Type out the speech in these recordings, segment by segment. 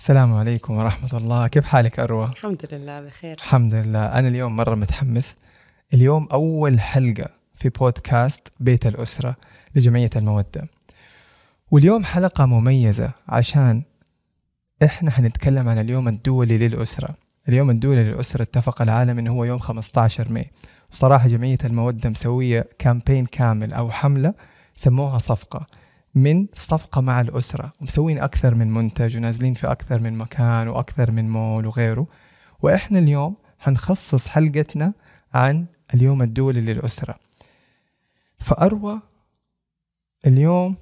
السلام عليكم ورحمة الله. كيف حالك أروى؟ الحمد لله بخير. الحمد لله. أنا اليوم مرة متحمس. اليوم أول حلقة في بودكاست بيت الأسرة لجمعية المودة، واليوم حلقة مميزة عشان إحنا حنتكلم عن اليوم الدولي للأسرة. اليوم الدولي للأسرة اتفق العالم إنه هو يوم 15 ماي. وصراحة جمعية المودة مسوية كامبين كامل أو حملة سموها صفقة مع الأسرة، ومسوين أكثر من منتج ونازلين في أكثر من مكان وأكثر من مول وغيره. وإحنا اليوم هنخصص حلقتنا عن اليوم الدولي للأسرة. فأروى اليوم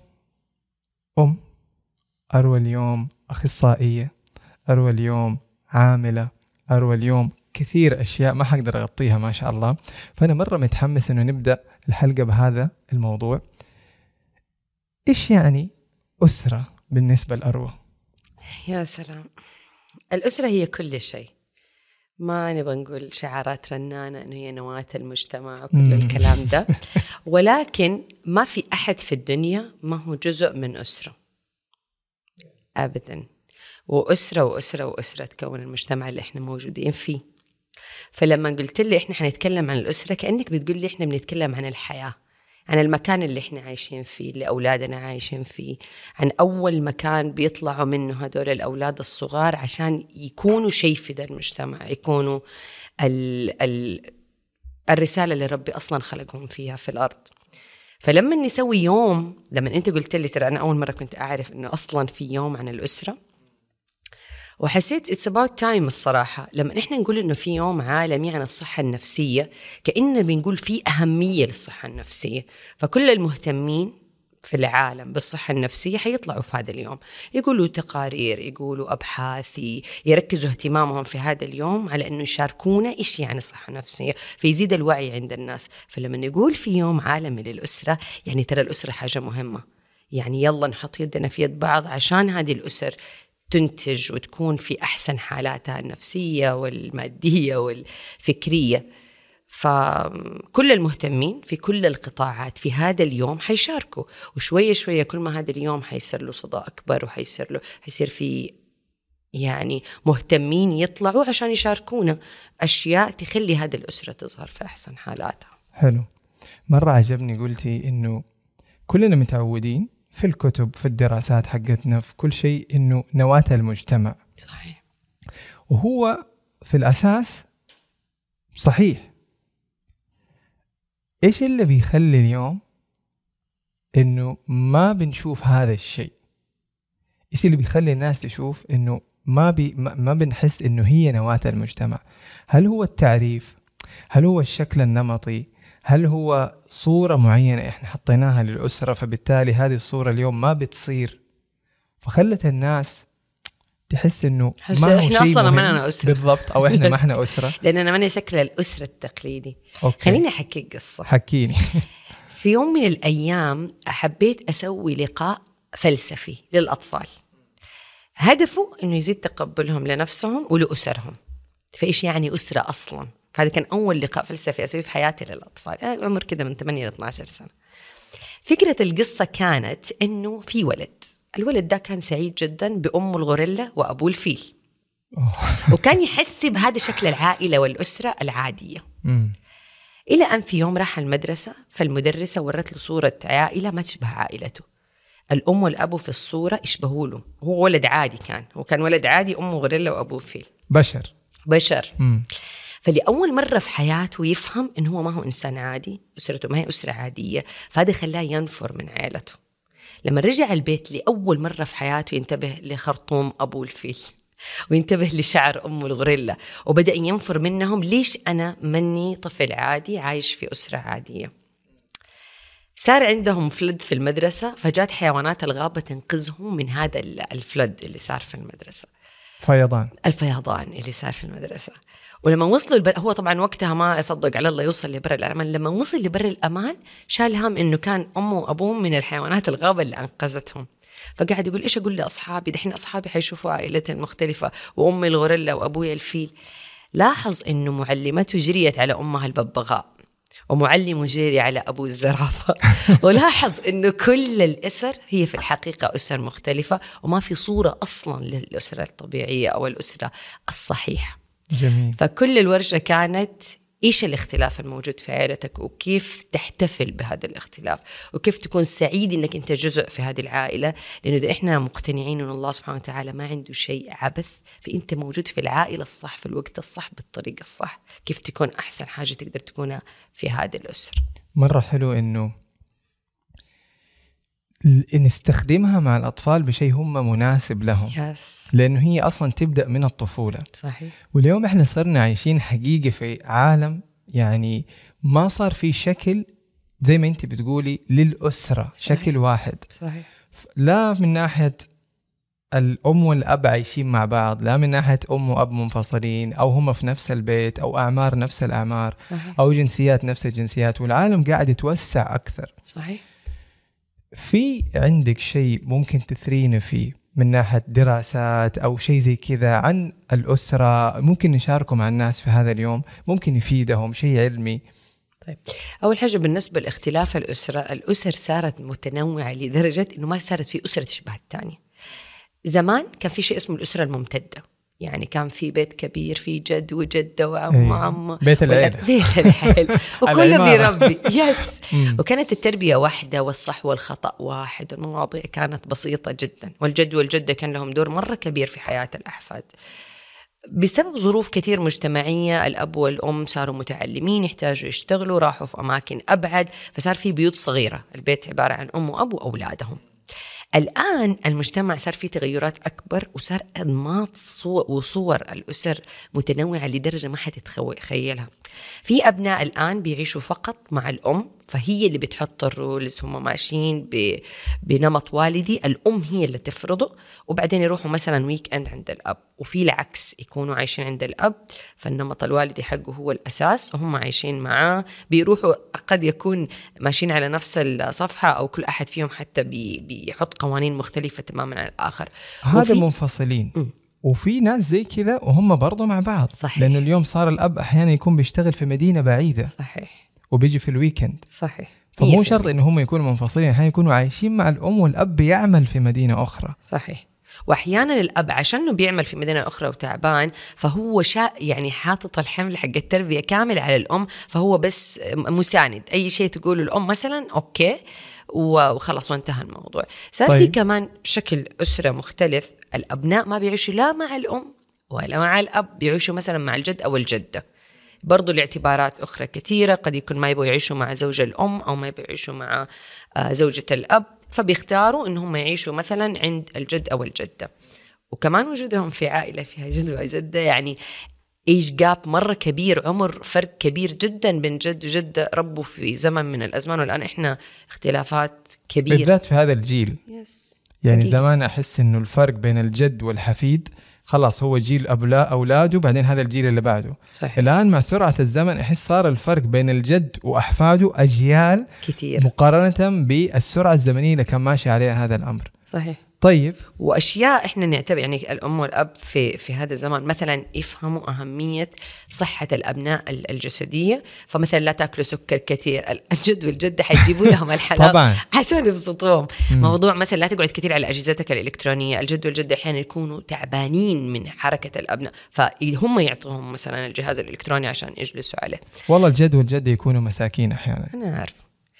أروى اليوم أخصائية، أروى اليوم عاملة، أروى اليوم كثير أشياء ما حقدر أغطيها ما شاء الله. فأنا مرة متحمس إنه نبدأ الحلقة بهذا الموضوع. إيش يعني أسرة بالنسبة لأروى؟ يا سلام، الأسرة هي كل شيء. ما نبغى نقول شعارات رنانة إنه هي نواة المجتمع وكل الكلام ده، ولكن ما في أحد في الدنيا ما هو جزء من أسرة أبدا. وأسرة تكون المجتمع اللي إحنا موجودين فيه. فلما قلت لي إحنا حنتكلم عن الأسرة، كأنك بتقول لي إحنا بنتكلم عن الحياة، عن المكان اللي إحنا عايشين فيه، اللي أولادنا عايشين فيه، عن أول مكان بيطلعوا منه هدول الأولاد الصغار عشان يكونوا شيء في ذا المجتمع، يكونوا الرسالة اللي ربي أصلا خلقهم فيها في الأرض. فلما نسوي يوم، لما أنت قلت لي ترى أنا أول مرة كنت أعرف إنه أصلا في يوم عن الأسرة، وحسيت it's about time الصراحة. لما إحنا نقول إنه في يوم عالمي عن الصحة النفسية، كأننا بنقول في أهمية للصحة النفسية. فكل المهتمين في العالم بالصحة النفسية حيطلعوا في هذا اليوم، يقولوا تقارير، يقولوا أبحاث، يركزوا اهتمامهم في هذا اليوم على إنه يشاركونا إيش يعني صحة نفسية، فيزيد الوعي عند الناس. فلما نقول في يوم عالمي للأسرة، يعني ترى الأسرة حاجة مهمة. يعني يلا نحط يدنا في يد بعض عشان هذه الأسر تنتج وتكون في أحسن حالاتها النفسية والمادية والفكرية. فكل المهتمين في كل القطاعات في هذا اليوم حيشاركوا، وشوية شوية كل ما هذا اليوم حيصير له صدى أكبر، حيصير في يعني مهتمين يطلعوا عشان يشاركونا أشياء تخلي هذه الأسرة تظهر في أحسن حالاتها. حلو. مرة عجبني قلتي إنه كلنا متعودين في الكتب، في الدراسات حقتنا، في كل شيء إنه نواة المجتمع. صحيح. وهو في الأساس صحيح. إيش اللي بيخلي اليوم إنه ما بنشوف هذا الشيء؟ إيش اللي بيخلي الناس تشوف إنه ما بنحس إنه هي نواة المجتمع؟ هل هو التعريف؟ هل هو الشكل النمطي؟ هل هو صورة معينة إحنا حطيناها للأسرة، فبالتالي هذه الصورة اليوم ما بتصير، فخلت الناس تحس إنه ما هو إحنا شيء أصلاً مهم. ما أنا أسرة بالضبط، أو إحنا ما إحنا أسرة. لأننا ما شكل الأسرة التقليدي. أوكي. خليني أحكي قصة. حكيني. في يوم من الأيام حبيت أسوي لقاء فلسفي للأطفال، هدفه إنه يزيد تقبلهم لنفسهم ولأسرهم. فإيش يعني أسرة أصلاً؟ هذا كان أول لقاء فلسفي أسويه في حياتي للأطفال، عمر كده من 8 ل 12 سنة. فكرة القصة كانت إنه في الولد ده كان سعيد جداً بأمه الغوريلا وأبوه الفيل، وكان يحس بهذا شكل العائلة والأسرة العادية. إلى أن في يوم راح المدرسة، فالمدرسة ورت له صورة عائلة ما تشبه عائلته. الأم والأبو في الصورة يشبهوا له، هو ولد عادي، هو كان ولد عادي، أمه غوريلا وأبوه فيل، بشر. فلأول مرة في حياته يفهم إنه هو ما هو إنسان عادي، أسرته ما هي أسرة عادية. فهذا خلاه ينفر من عائلته. لما رجع البيت لأول مرة في حياته ينتبه لخرطوم أبوه الفيل، وينتبه لشعر أمه الغوريلا، وبدأ ينفر منهم. ليش أنا مني طفل عادي عايش في أسرة عادية؟ صار عندهم فلد في المدرسة، فجات حيوانات الغابة تنقذهم من هذا الفلد اللي صار في المدرسة، الفيضان اللي صار في المدرسة. ولما وصلوا هو طبعا وقتها ما يصدق على الله يوصل لبر الأمان. لما وصل لبر الأمان شال هم إنه كان أمه وأبوه من الحيوانات الغابة اللي أنقذتهم. فقاعد يقول إيش أقول لأصحابي دحين؟ أصحابي حيشوفوا عائلتي المختلفة، وأمي الغوريلا وأبوي الفيل. لاحظ إنه معلمته جريت على أمها الببغاء، ومعلم جيري على أبو الزرافة. ولاحظ إنه كل الأسر هي في الحقيقة أسر مختلفة، وما في صورة أصلا للأسرة الطبيعية أو الأسرة الصحيحة. جميل. فكل الورشة كانت إيش الاختلاف الموجود في عائلتك، وكيف تحتفل بهذا الاختلاف، وكيف تكون سعيد إنك أنت جزء في هذه العائلة. لأنه إذا إحنا مقتنعين أن الله سبحانه وتعالى ما عنده شيء عبث، فأنت موجود في العائلة الصح في الوقت الصح بالطريقة الصح، كيف تكون أحسن حاجة تقدر تكونها في هذه الأسر. مرة حلو إنه نستخدمها مع الأطفال بشيء هم مناسب لهم. لأنه هي أصلا تبدأ من الطفولة. صحيح. واليوم إحنا صرنا عايشين حقيقة في عالم يعني ما صار في شكل زي ما أنت بتقولي للأسرة. صحيح. شكل واحد. صحيح. لا من ناحية الأم والأب عايشين مع بعض، لا من ناحية أم وأب منفصلين، أو هم في نفس البيت، أو أعمار نفس الأعمار. صحيح. أو جنسيات نفس الجنسيات، والعالم قاعد يتوسع أكثر. صحيح. في عندك شيء ممكن تثرينا فيه من ناحية دراسات أو شيء زي كذا عن الأسرة ممكن نشاركه مع الناس في هذا اليوم، ممكن يفيدهم شيء علمي؟ طيب، أول حاجة بالنسبة لاختلاف الأسر صارت متنوعة لدرجة إنه ما صارت في أسرة تشبه الثانية. زمان كان في شيء اسمه الأسرة الممتدة، يعني كان في بيت كبير في جد وجدة وعم وعم، بيت العيلة. بيت العيلة وكله بيربي. وكانت التربية واحدة والصح والخطأ واحد، المواضيع كانت بسيطة جدا، والجد والجدة كان لهم دور مرة كبير في حياة الأحفاد. بسبب ظروف كتير مجتمعية الأب والأم صاروا متعلمين، يحتاجوا يشتغلوا، راحوا في أماكن أبعد، فصار في بيوت صغيرة، البيت عبارة عن أم وأب وأولادهم. الآن المجتمع صار فيه تغيرات أكبر، وصار أنماط وصور الأسر متنوعة لدرجة ما حد يتخيلها. في أبناء الآن بيعيشوا فقط مع الأم، فهي اللي بتحط الرولز، هم ماشيين بنمط والدي، الأم هي اللي تفرضه، وبعدين يروحوا مثلا ويك أند عند الأب. وفي العكس، يكونوا عايشين عند الأب فالنمط الوالدي حقه هو الأساس، وهم عايشين معاه، بيروحوا قد يكون ماشيين على نفس الصفحة، أو كل أحد فيهم حتى بيحط قوانين مختلفة تماما عن الآخر. هذا منفصلين. وفي ناس زي كذا وهم برضو مع بعض. صحيح. لأنه اليوم صار الأب أحيانا يكون بيشتغل في مدينة بعيدة. صحيح. وبيجي في الويكند. صحيح. فمو شرط إنه هم يكونوا منفصلين، أحيانا يكونوا عايشين مع الأم والأب يعمل في مدينة أخرى. صحيح. وأحيانا الأب عشانه بيعمل في مدينة أخرى وتعبان، فهو يعني حاطط الحمل حق التربية كامل على الأم، فهو بس مساند، أي شيء تقوله الأم مثلا أوكي وخلص وانتهى الموضوع. صار في كمان شكل أسرة مختلف، الأبناء ما بيعيشوا لا مع الأم ولا مع الأب، بيعيشوا مثلا مع الجد أو الجدة، برضو لاعتبارات أخرى كثيرة، قد يكون ما يبغوا يعيشوا مع زوج الأم أو ما يبغوا يعيشوا مع زوجة الأب، فبيختاروا إنهم يعيشوا مثلا عند الجد أو الجدة. وكمان وجودهم في عائلة فيها جد وجدة يعني إيج جاب مرة كبير، عمر فرق كبير جدا بين جد وجدة ربوا في زمن من الأزمان، والآن إحنا اختلافات كبيرة بالذات في هذا الجيل. يعني زمان أحس إنه الفرق بين الجد والحفيد خلاص هو جيل أولاده بعدين هذا الجيل اللي بعده. صحيح. الآن مع سرعة الزمن أحس صار الفرق بين الجد وأحفاده أجيال كتير مقارنة بالسرعة الزمنية اللي كان ماشي عليها هذا الأمر. صحيح. طيب، وأشياء إحنا نعتبر يعني الأم والأب في هذا الزمان مثلا يفهموا أهمية صحة الأبناء الجسدية، فمثلا لا تأكلوا سكر كثير، الجد والجدة حيجيبوا لهم الحلال طبعا عشان يبسطوهم. موضوع مثلا لا تقعد كثير على أجهزتك الإلكترونية، الجد والجدة أحيانا يكونوا تعبانين من حركة الأبناء، فهم يعطوهم مثلا الجهاز الإلكتروني عشان يجلسوا عليه. والله الجد والجدة يكونوا مساكين أحيانا. أنا عارف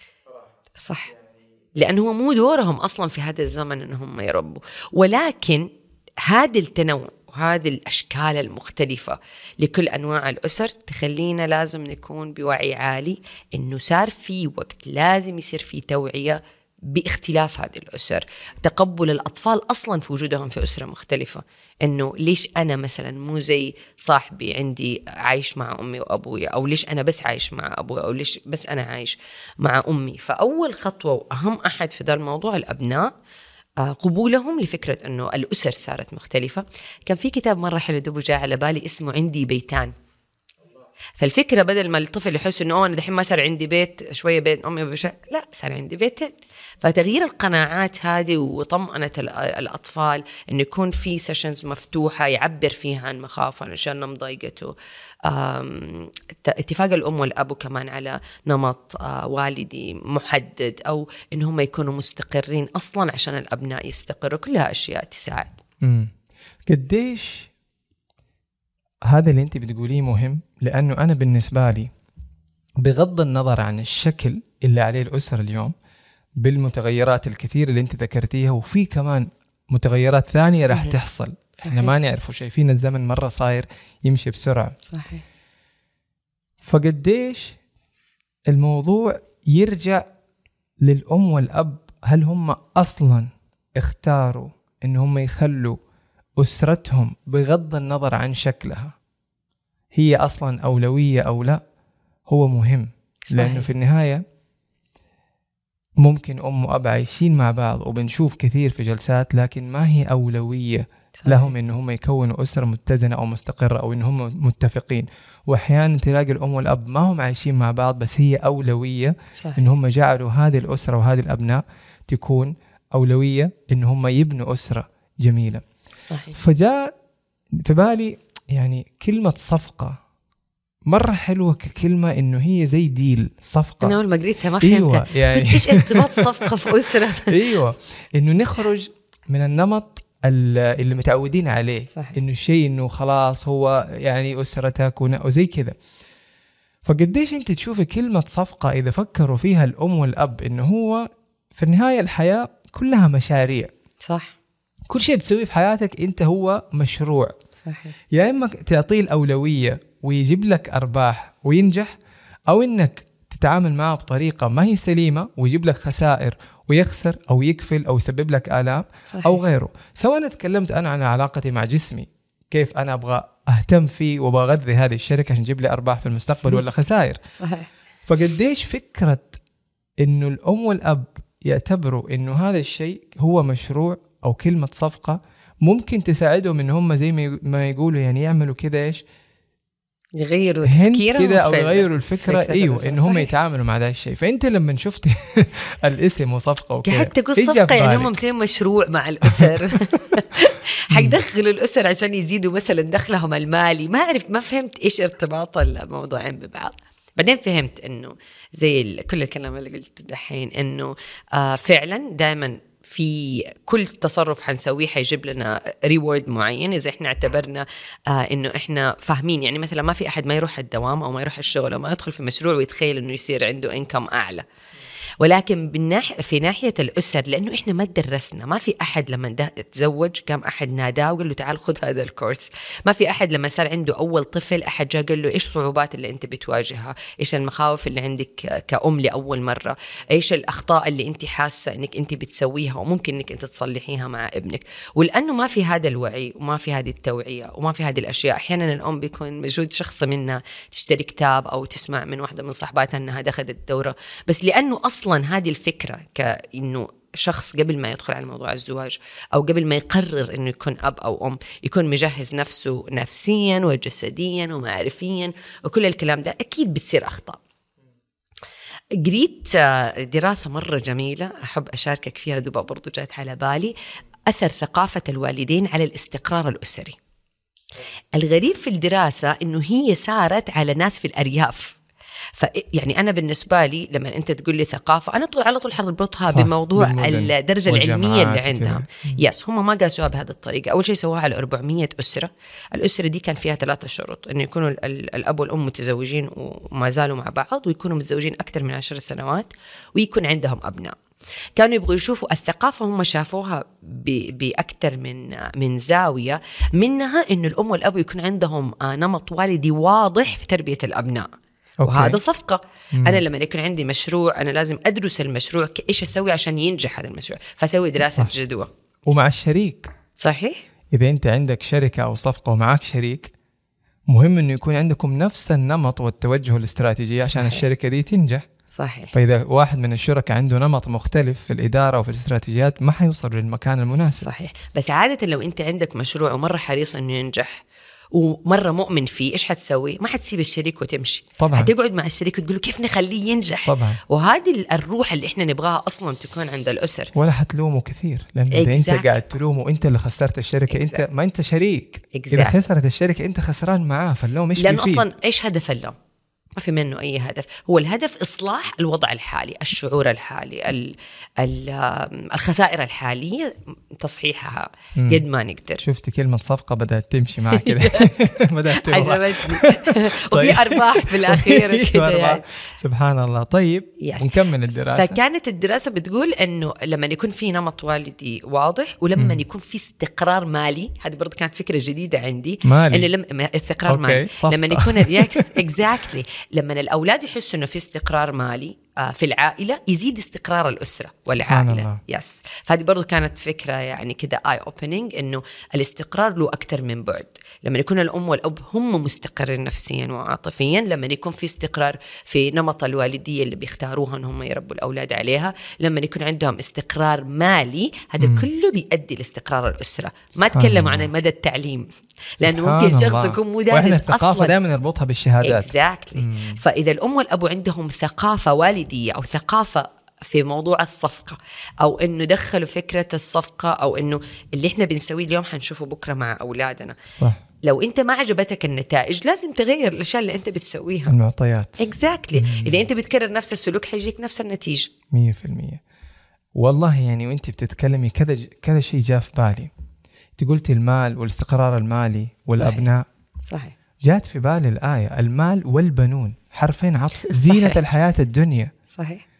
صح، لأنه هو مو دورهم أصلا في هذا الزمن أنهم يربوا. ولكن هذا التنوع وهذه الأشكال المختلفة لكل أنواع الأسر تخلينا لازم نكون بوعي عالي أنه صار في وقت لازم يصير في توعية باختلاف هذه الأسر، تقبل الأطفال أصلا في وجودهم في أسرة مختلفة، إنه ليش أنا مثلا مو زي صاحبي عندي عايش مع أمي وأبوي، أو ليش أنا بس عايش مع أبوي، أو ليش بس أنا عايش مع أمي. فأول خطوة وأهم أحد في ذا الموضوع الأبناء، قبولهم لفكرة أنه الأسر صارت مختلفة. كان في كتاب مرة حلو دوبه جاء على بالي اسمه عندي بيتان، فالفكرة بدل ما الطفل يحس إنه أنا دحين ما صار عندي بيت شوية بين أمي وبشا، لا صار عندي بيتين. فتغيير القناعات هذه وطمأنة الأطفال إنه يكون في سيشنز مفتوحة يعبر فيها عن مخاوفه عشان مضايقته. اتفاق الأم والأب كمان على نمط والدي محدد، أو إن هم يكونوا مستقرين أصلا عشان الأبناء يستقروا، كلها أشياء تساعد. قديش هذا اللي أنت بتقوليه مهم، لأنه أنا بالنسبة لي بغض النظر عن الشكل اللي عليه الأسرة اليوم بالمتغيرات الكثيرة اللي أنت ذكرتيها، وفي كمان متغيرات ثانية راح تحصل احنا ما نعرفه، شايفين الزمن مرة صاير يمشي بسرعة. صحيح. فقديش الموضوع يرجع للأم والأب، هل هم أصلا اختاروا إن هم يخلوا أسرتهم بغض النظر عن شكلها هي أصلا أولوية أو لا؟ هو مهم. صحيح. لأنه في النهاية ممكن أم وأب عايشين مع بعض وبنشوف كثير في جلسات، لكن ما هي أولوية. صحيح. لهم إن هم يكونوا أسرة متزنة أو مستقرة، أو إن هم متفقين. وأحيانا تلاقي الأم والأب ما هم عايشين مع بعض، بس هي أولوية. صحيح. إن هم جعلوا هذه الأسرة وهذه الأبناء تكون أولوية، إن هم يبنوا أسرة جميلة. صحيح. فجاء في بالي يعني كلمة صفقة مرة حلوة ككلمة، إنه هي زي ديل صفقة. أنا أول ما قريتها ما فهمتها. يعني إيش ارتباط صفقة في أسرة؟ أيوة، إنه نخرج من النمط اللي متعودين عليه. صحيح. إنه الشيء إنه خلاص هو يعني أسرتك وزي كذا. فقديش أنت تشوفي كلمة صفقة إذا فكروا فيها الأم والأب، إنه هو في النهاية الحياة كلها مشاريع. صح. كل شيء بتسويه في حياتك أنت هو مشروع. صحيح. يا إما تعطيه الأولوية ويجيب لك أرباح وينجح، أو إنك تتعامل معه بطريقة ما هي سليمة ويجيب لك خسائر ويخسر أو يكفل أو يسبب لك آلام. صحيح. أو غيره. سواء أنا تكلمت أنا عن علاقتي مع جسمي، كيف أنا أبغى أهتم فيه وبغذي هذه الشركة عشان تجيب لي أرباح في المستقبل ولا خسائر. صحيح. فقديش فكرة إنه الأم والأب يعتبروا إنه هذا الشيء هو مشروع أو كلمة صفقة ممكن تساعدهم إن هم زي ما يقولوا يعني يعملوا كده إيش، يغيروا تفكيرهم كده أو يغيروا الفكرة. أيوة، إن هم يتعاملوا مع ذا الشيء. فأنت لما شفت الاسم وصفقة وكذا حتى تقول صفقة يعني هم مسوين مشروع مع الأسر حيدخلوا الأسر عشان يزيدوا مثلا دخلهم المالي. ما أعرف، ما فهمت إيش ارتباط الموضوعين ببعض. بعدين فهمت إنه زي كل الكلام اللي قلت دحين، إنه فعلا دائما في كل تصرف حنسويه حيجيب لنا ريورد معين إذا إحنا اعتبرنا إنه إحنا فاهمين. يعني مثلا ما في أحد ما يروح الدوام أو ما يروح الشغل أو ما يدخل في مشروع ويتخيل إنه يصير عنده إنكم أعلى. ولكن في ناحية الأسر، لأنه إحنا ما درسنا، ما في أحد لما تزوج قام أحد ناداه وقال له تعال خذ هذا الكورس. ما في أحد لما صار عنده أول طفل أحد جاء قال له إيش الصعوبات اللي أنت بتواجهها، إيش المخاوف اللي عندك كأم لأول مرة، إيش الأخطاء اللي أنت حاسة إنك أنت بتسويها وممكن إنك أنت تصلحيها مع ابنك. ولأنه ما في هذا الوعي وما في هذه التوعية وما في هذه الأشياء، أحيانا الأم بيكون موجود شخص منها تشتري كتاب أو تسمع من واحدة من صحباتها أنها دخلت الدورة، بس لأنه أصلاً هذه الفكرة كأنه شخص قبل ما يدخل على موضوع الزواج أو قبل ما يقرر أنه يكون أب أو أم يكون مجهز نفسه نفسياً وجسدياً ومعرفياً وكل الكلام ده، أكيد بتصير أخطاء. قريت دراسة مرة جميلة أحب أشاركك فيها، دوبا برضو جات على بالي، أثر ثقافة الوالدين على الاستقرار الأسري. الغريب في الدراسة أنه هي سارت على ناس في الأرياف. يعني أنا بالنسبة لي لما أنت تقول لي ثقافة أنا على طول حربطها بموضوع الدرجة العلمية اللي عندهم. هم ما قاسوها بهذه الطريقة. أول شيء سووها على 400 أسرة. الأسرة دي كان فيها 3 شروط، أنه يكونوا الأب والأم متزوجين وما زالوا مع بعض، ويكونوا متزوجين أكثر من 10 سنوات، ويكون عندهم أبناء. كانوا يبغوا يشوفوا الثقافة، هم شافوها بأكثر من زاوية، منها إنه الأم والأب يكون عندهم نمط والدي واضح في تربية الأبناء. وهذا صفقة. أنا لما يكون عندي مشروع أنا لازم أدرس المشروع إيش أسوي عشان ينجح هذا المشروع، فأسوي دراسة جدوى. ومع الشريك صحيح. إذا أنت عندك شركة أو صفقة ومعك شريك، مهم إنه يكون عندكم نفس النمط والتوجه الاستراتيجي عشان صحيح. الشركة دي تنجح. صحيح. فإذا واحد من الشركاء عنده نمط مختلف في الإدارة وفي الاستراتيجيات ما حيوصل للمكان المناسب. صحيح. بس عادة لو أنت عندك مشروع ومرة حريص إنه ينجح ومرة مؤمن فيه، إيش حتسوي؟ ما حتسيب الشريك وتمشي طبعا. حتقعد مع الشريك وتقول له كيف نخليه ينجح طبعا. وهذه الروح اللي إحنا نبغاها أصلا تكون عند الأسر. ولا حتلومه كثير، لأن إذا أنت قاعد تلومه أنت اللي خسرت الشركة. أنت ما أنت شريك. إذا خسرت الشركة أنت خسران معاه، فاللوم إيش لأنه أصلا إيش هدف اللوم؟ ما في منه أي هدف. هو الهدف إصلاح الوضع الحالي، الشعور الحالي، الخسائر الحالية تصحيحها قد ما نقدر. شفت كلمة صفقة بدأت تمشي معك كده. بدأت تروح. عجبتني. وفي أرباح في الأخير كده يعني. سبحان الله. طيب نكمل الدراسة. فكانت الدراسة بتقول إنه لما يكون في نمط والدي واضح، ولما يكون في استقرار مالي، هذه برضو كانت فكرة جديدة عندي، إنه لما استقرار مالي لما يكون exactly لما الأولاد يحسوا إنه في استقرار مالي في العائلة، يزيد استقرار الأسرة والعائلة. يس. فهذه برضو كانت فكرة يعني كده eye opening، إنه الاستقرار له أكتر من بعد. لما يكون الأم والأب هم مستقرين نفسيا وعاطفيا، لما يكون في استقرار في نمط الوالدية اللي بيختاروها إن هم يربوا الأولاد عليها، لما يكون عندهم استقرار مالي، هذا كله بيؤدي لاستقرار الأسرة. ما أتكلم عن مدى التعليم، لأنه ممكن شخص يكون مدرس الثقافة دائما نربطها بالشهادات. exactly. فإذا الأم والأب عندهم ثقافة والدية أو ثقافة في موضوع الصفقة، أو إنه دخلوا فكرة الصفقة، أو إنه اللي إحنا بنسويه اليوم حنشوفه بكرة مع أولادنا. صح. لو أنت ما عجبتك النتائج لازم تغير الأشياء اللي أنت بتسويها. المعطيات. exactly. إذا أنت بتكرر نفس السلوك حيجيك نفس النتيجة 100%. والله يعني وأنت بتتكلمي كذا شيء جاء في بالي. قلت المال والاستقرار المالي والأبناء. صحيح. جات في بالي الآية المال والبنون، حرفين عطف زينة الحياة الدنيا. صحيح.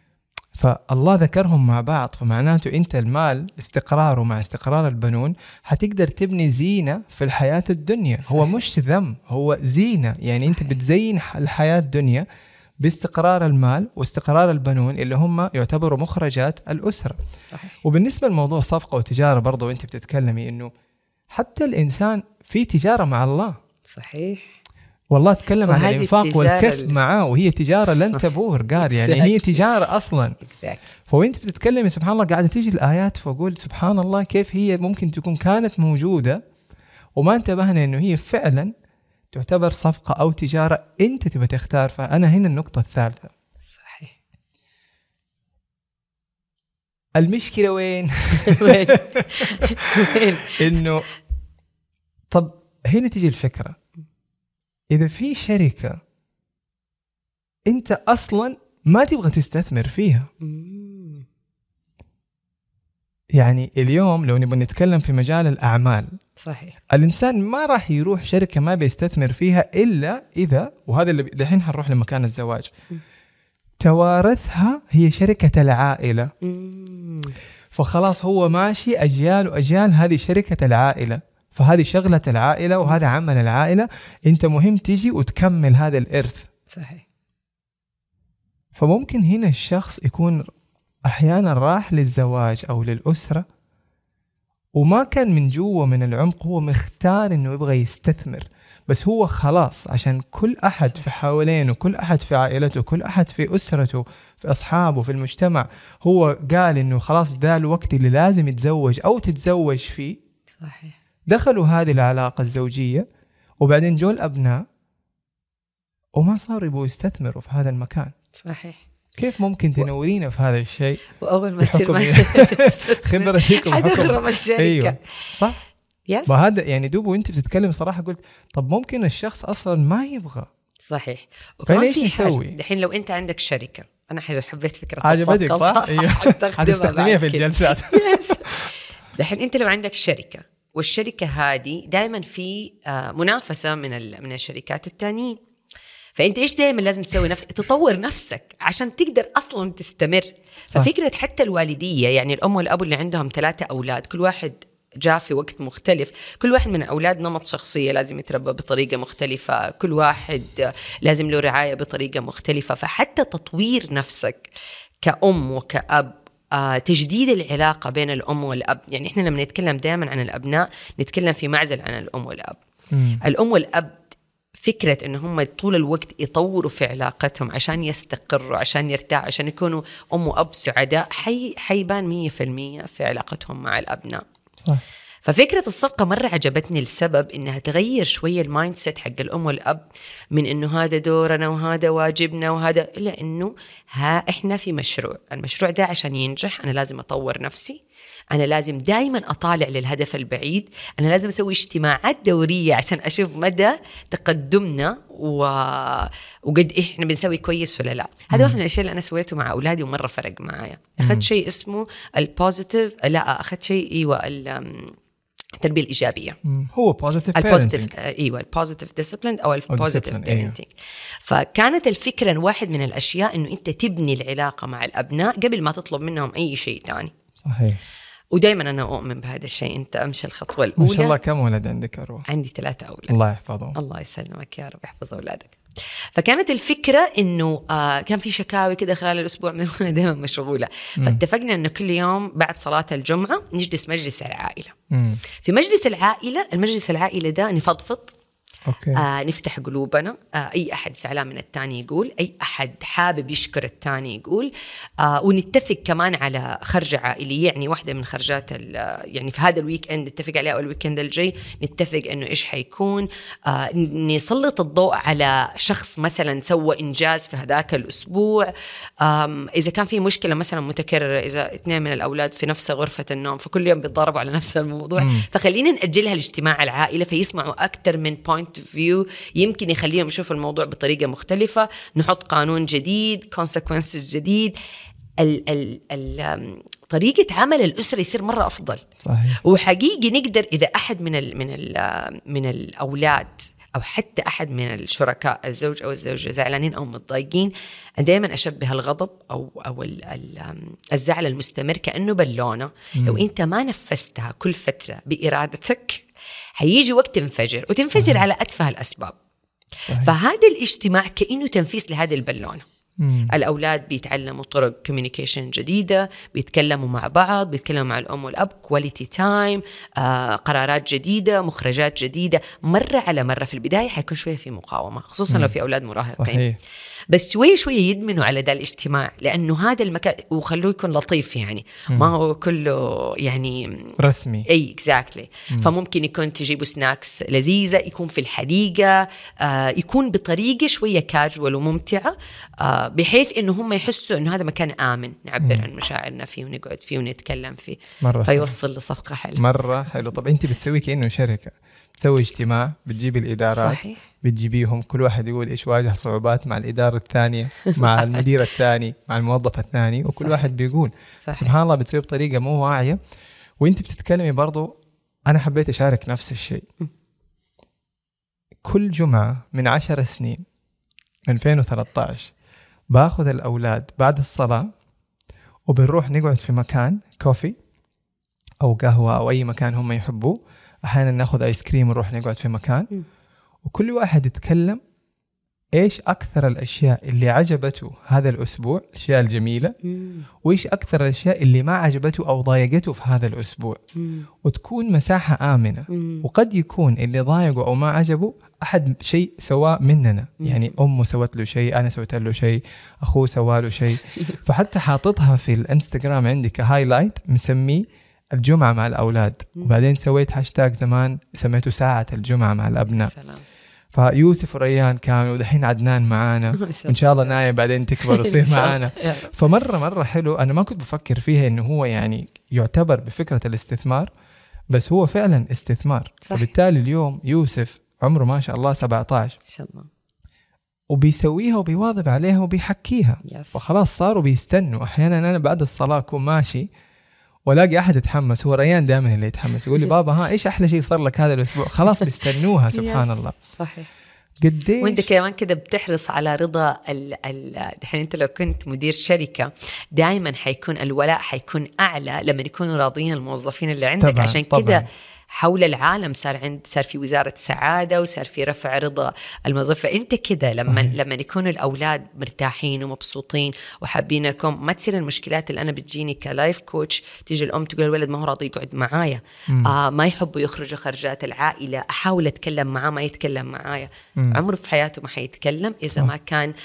فالله ذكرهم مع بعض، فمعناته أنت المال استقراره مع استقرار البنون حتقدر تبني زينة في الحياة الدنيا. صحيح. هو مش ذم، هو زينة. يعني صحيح. أنت بتزين الحياة الدنيا باستقرار المال واستقرار البنون اللي هم يعتبروا مخرجات الأسرة. صحيح. وبالنسبة لموضوع صفقة وتجارة برضو وأنت بتتكلمي إنه حتى الإنسان في تجارة مع الله. صحيح. والله أتكلم عن الإنفاق والكسب معاه، وهي تجارة لن تبور قال يعني هي تجارة أصلا. فوانت بتتكلمي سبحان الله قاعدة تيجي الآيات، فأقول سبحان الله كيف هي ممكن تكون كانت موجودة وما انتبهنا إنه هي فعلا تعتبر صفقة أو تجارة أنت تبى تختار. فأنا هنا النقطة الثالثة. صحيح. المشكلة وين؟ إنه طب هنا تيجي الفكرة، إذا في شركة أنت أصلاً ما تبغى تستثمر فيها. يعني اليوم لو نبغى نتكلم في مجال الأعمال، صحيح، الإنسان ما راح يروح شركة ما بيستثمر فيها إلا إذا، وهذا اللي دحين هنروح لمكان الزواج، توارثها هي شركة العائلة. فخلاص هو ماشي أجيال وأجيال، هذه شركة العائلة، فهذه شغلة العائلة وهذا عمل العائلة، أنت مهم تيجي وتكمل هذا الإرث. صحيح. فممكن هنا الشخص يكون أحيانا راح للزواج أو للأسرة وما كان من جوا من العمق هو مختار إنه يبغى يستثمر، بس هو خلاص عشان كل أحد في حوالينه، كل أحد في عائلته، كل أحد في أسرته، في أصحابه، في المجتمع، هو قال إنه خلاص ده الوقت اللي لازم يتزوج أو تتزوج فيه. صحيح. دخلوا هذه العلاقة الزوجية وبعدين جو الأبناء وما صاروا يبغوا يستثمروا في هذا المكان. صحيح. كيف ممكن تنورينا في هذا الشيء؟ وأول ما تصير خبرتكم حتخرب الشركة. أيوة. صح؟ يس. وهذا يعني دوب وانت بتتكلم صراحة قلت طب ممكن الشخص أصلا ما يبغى. صحيح. وكمان في يسوي؟ دحين لو أنت عندك شركة، أنا حبيت فكرة عجبتك صح؟ أيوة. هتستخدميها في الجلسات. دحين أنت لو عندك شركة، والشركة هذه دائما في منافسة من الشركات التانيين، فأنت إيش دائما لازم تسوي نفسك، تطور نفسك عشان تقدر أصلا تستمر. صح. ففكرة حتى الوالدية، يعني الأم والأب اللي عندهم 3 أولاد، كل واحد جاء في وقت مختلف، كل واحد من الأولاد نمط شخصية لازم يتربى بطريقة مختلفة، كل واحد لازم له رعاية بطريقة مختلفة. فحتى تطوير نفسك كأم وكأب، تجديد العلاقة بين الأم والأب. يعني إحنا لما نتكلم دائما عن الأبناء نتكلم في معزل عن الأم والأب. الأم والأب فكرة إن هم طول الوقت يطوروا في علاقتهم عشان يستقروا، عشان يرتاحوا، عشان يكونوا أم وأب سعداء، حيبان 100% في علاقتهم مع الأبناء. صح. ففكرة الصفقة مرة عجبتني لسبب إنها تغير شوية المايند سيت حق الأم والأب من إنه هذا دورنا وهذا واجبنا وهذا، إلا إنه إحنا في مشروع، المشروع ده عشان ينجح أنا لازم أطور نفسي، أنا لازم دايما أطالع للهدف البعيد، أنا لازم أسوي اجتماعات دورية عشان أشوف مدى تقدمنا وقد إحنا بنسوي كويس ولا لا. هذا واحد من الأشياء اللي أنا سويته مع أولادي ومرة فرق معايا. أخذت شيء اسمه البوزيتيف، لا أخذت شيء أيوة التربية الإيجابية، هو positive parenting. أيوة البوزيتيف ديسيبلين أو البوزيتيف بيرنتينج. فكانت الفكرة واحد من الأشياء إنه أنت تبني العلاقة مع الأبناء قبل ما تطلب منهم أي شيء تاني. صحيح. ودايما أنا أؤمن بهذا الشيء. أنت أمشي الخطوة الأولى. ما شاء الله كم ولد عندك أروى؟ عندي 3 أولاد. الله يحفظهم. الله يسلمك يا رب، يحفظ أولادك. فكانت الفكرة إنه كان في شكاوي كده خلال الأسبوع من أنا دائما مشغولة. فاتفقنا إنه كل يوم بعد صلاة الجمعة نجلس مجلس العائلة. في مجلس العائلة، المجلس العائلة ده نفضفض، نفتح قلوبنا، أي أحد زعلان من التاني يقول، أي أحد حابب يشكر التاني يقول، ونتفق كمان على خرجة عائلية. يعني واحدة من خرجات يعني في هذا الويك إند نتفق عليها، أو الويك إند الجاي نتفق إنه إيش حيكون. نسلط الضوء على شخص مثلا سوى إنجاز في هذاك الأسبوع. إذا كان في مشكلة مثلا متكررة، إذا 2 من الأولاد في نفس غرفة النوم فكل يوم بيتضاربوا على نفس الموضوع، فخلينا نأجلها الاجتماع العائلة فيسمعوا أكتر من point of view، يمكن يخليهم يشوفوا الموضوع بطريقة مختلفة. نحط قانون جديد، consequences جديد، طريقة عمل الأسرة يصير مرة أفضل. صحيح. وحقيقي نقدر إذا أحد من الأولاد أو حتى أحد من الشركاء، الزوج أو الزوجة، زعلانين أو متضايقين، دائما أشبه الغضب أو الزعل المستمر كأنه بالونة. لو أنت ما نفستها كل فترة بإرادتك هيجي وقت تنفجر، وتنفجر على أتفه الأسباب. فهذا الاجتماع كأنه تنفيس لهذه البالونة. الأولاد بيتعلموا طرق كوميونيكيشن جديدة، بيتكلموا مع بعض، بيتكلموا مع الأم والأب، كواليتي تايم، قرارات جديدة، مخرجات جديدة. مرة على مرة في البداية حيكون شوية في مقاومة، خصوصا لو في أولاد مراهقين. بس شوية شوية يدمنوا على ذا الاجتماع، لأنه هذا المكان وخلوه يكون لطيف، يعني ما هو كله يعني رسمي. أي exactly. فممكن يكون تجيبوا سناكس لذيذة، يكون في الحديقة، يكون بطريقة شوية كاجوال وممتعة، بحيث إنه هم يحسوا إنه هذا مكان آمن نعبر عن مشاعرنا فيه ونقعد فيه ونتكلم فيه. فيوصل لصفقة حلوة. مرة حلو. طب أنت بتسوي كأنه شركة، تسوي اجتماع، بتجيب الإدارات. صحيح. بتجيبيهم كل واحد يقول إيش واجه صعوبات مع الإدارة الثانية، مع المدير الثاني، مع الموظف الثاني، وكل صحيح. واحد بيقول. صحيح. سبحان الله بتسوي بطريقة مو واعية. وانت بتتكلمي برضو أنا حبيت أشارك نفس الشيء. كل جمعة من 10 سنين 2013 باخذ الأولاد بعد الصلاة وبنروح نقعد في مكان كوفي أو قهوة أو أي مكان هم يحبوه. أحيانا ناخذ آيس كريم ونروح نقعد في مكان، وكل واحد يتكلم إيش أكثر الأشياء اللي عجبته هذا الأسبوع، الأشياء الجميلة، وإيش أكثر الأشياء اللي ما عجبته أو ضايقته في هذا الأسبوع. وتكون مساحة آمنة. وقد يكون اللي ضايقه أو ما عجبه أحد شيء سواء مننا، يعني أمه سوت له شيء، أنا سويت له شيء، أخوه سوى له شيء. فحتى حاططها في الانستغرام عندي كهايلايت، مسميه الجمعة مع الأولاد. وبعدين سويت هاشتاج زمان سميته ساعة الجمعة مع الأبناء. فيوسف وريان كانوا، ودحين عدنان معانا، إن شاء الله نايا بعدين تكبر وتصير معانا. فمرة حلو. أنا ما كنت بفكر فيها إنه هو يعني يعتبر بفكرة الاستثمار، بس هو فعلا استثمار. فبالتالي اليوم يوسف عمره ما شاء الله 17 إن شاء الله، وبيسويها وبيواظب عليها وبيحكيها. فخلاص صاروا بيستنوا. أحيانا أنا بعد الصلاة أكون ماشي ولاقي أحد يتحمس، هو ريان دائما اللي يتحمس، يقول لي بابا ها إيش أحلى شيء صار لك هذا الأسبوع. خلاص بيستنوها. سبحان الله. صحيح. قديش وانت كمان كده بتحرص على رضا الحين. انت لو كنت مدير شركة دائما حيكون الولاء حيكون أعلى لما يكونوا راضيين الموظفين اللي عندك. طبعاً. عشان كده حول العالم صار في وزارة سعادة، وصار في رفع رضا الموظف. فأنت كده لما يكونوا الأولاد مرتاحين ومبسوطين وحابينكم، ما تصير المشكلات اللي أنا بتجيني كلايف كوتش، تيجي الأم تقول الولد ما هو راضي يقعد معايا، ما يحبوا يخرجوا خرجات العائلة، أحاول أتكلم معاه ما يتكلم معايا. عمره في حياته ما حيتكلم إذا ما كان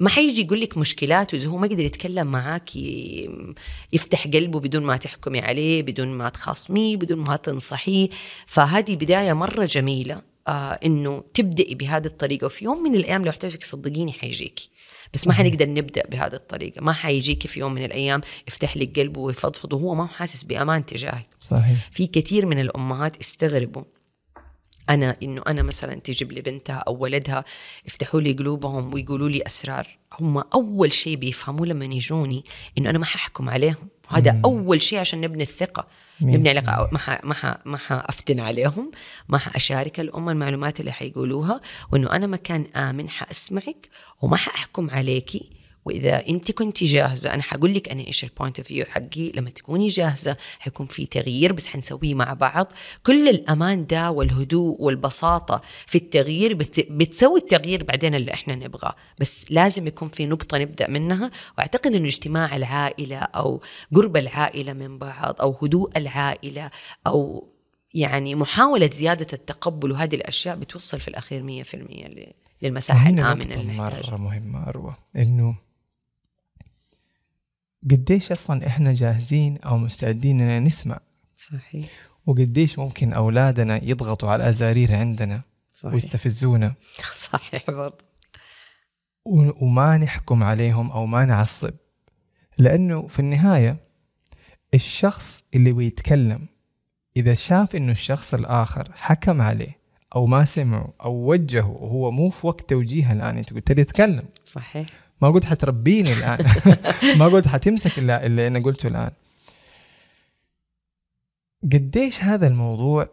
ما حيجي يقول لك مشكلاته إذا هو ما قدر يتكلم معاك، يفتح قلبه بدون ما تحكمي عليه، بدون ما تخاصميه، بدون ما تنصحيه. فهذه بداية مرة جميلة إنه تبدأي بهذه الطريقة، وفي يوم من الأيام لو احتاجك صدقيني حيجيكي، بس ما حنقدر نبدأ بهذه الطريقة. ما حيجيكي في يوم من الأيام يفتح لك قلبه ويفضفض وهو ما حاسس بأمان تجاهك. صحيح. في كثير من الأمهات استغربوا إنه أنا مثلا تجيب لي بنتها أو ولدها يفتحوا لي قلوبهم ويقولوا لي أسرار. هم أول شيء بيفهموا لما يجوني إنه أنا ما ححكم عليهم. هذا أول شيء عشان نبني الثقة، نبني علاقة. ما حأفتن عليهم، ما حأشارك الأم المعلومات اللي حيقولوها، وإنه أنا مكان آمن حأسمعك وما حأحكم عليكي. وإذا أنت كنت جاهزة أنا حقول لك أنا إيش البوينت اوف فيو حقي. لما تكوني جاهزة حيكون في تغيير، بس حنسويه مع بعض. كل الأمان ده والهدوء والبساطة في التغيير بتسوي التغيير بعدين اللي إحنا نبغاه. بس لازم يكون في نقطة نبدأ منها. وأعتقد إنه اجتماع العائلة أو قرب العائلة من بعض أو هدوء العائلة أو يعني محاولة زيادة التقبل وهذه الأشياء بتوصل في الأخير 100% للمساحة الآمنة اللي مرة مهمة أروى، إنه قديش أصلا إحنا جاهزين أو مستعدين إننا نسمع. صحيح. وقديش ممكن أولادنا يضغطوا على الأزارير عندنا. صحيح. ويستفزونا. صحيح برضه. وما نحكم عليهم أو ما نعصب، لأنه في النهاية الشخص اللي بيتكلم إذا شاف إنه الشخص الآخر حكم عليه أو ما سمعه أو وجهه وهو مو في وقت توجيه الآن، أنت قلت لي تتكلم. صحيح. ما قلت حتربيني الآن. ما قلت حتمسك اللي أنا قلته الآن. قديش هذا الموضوع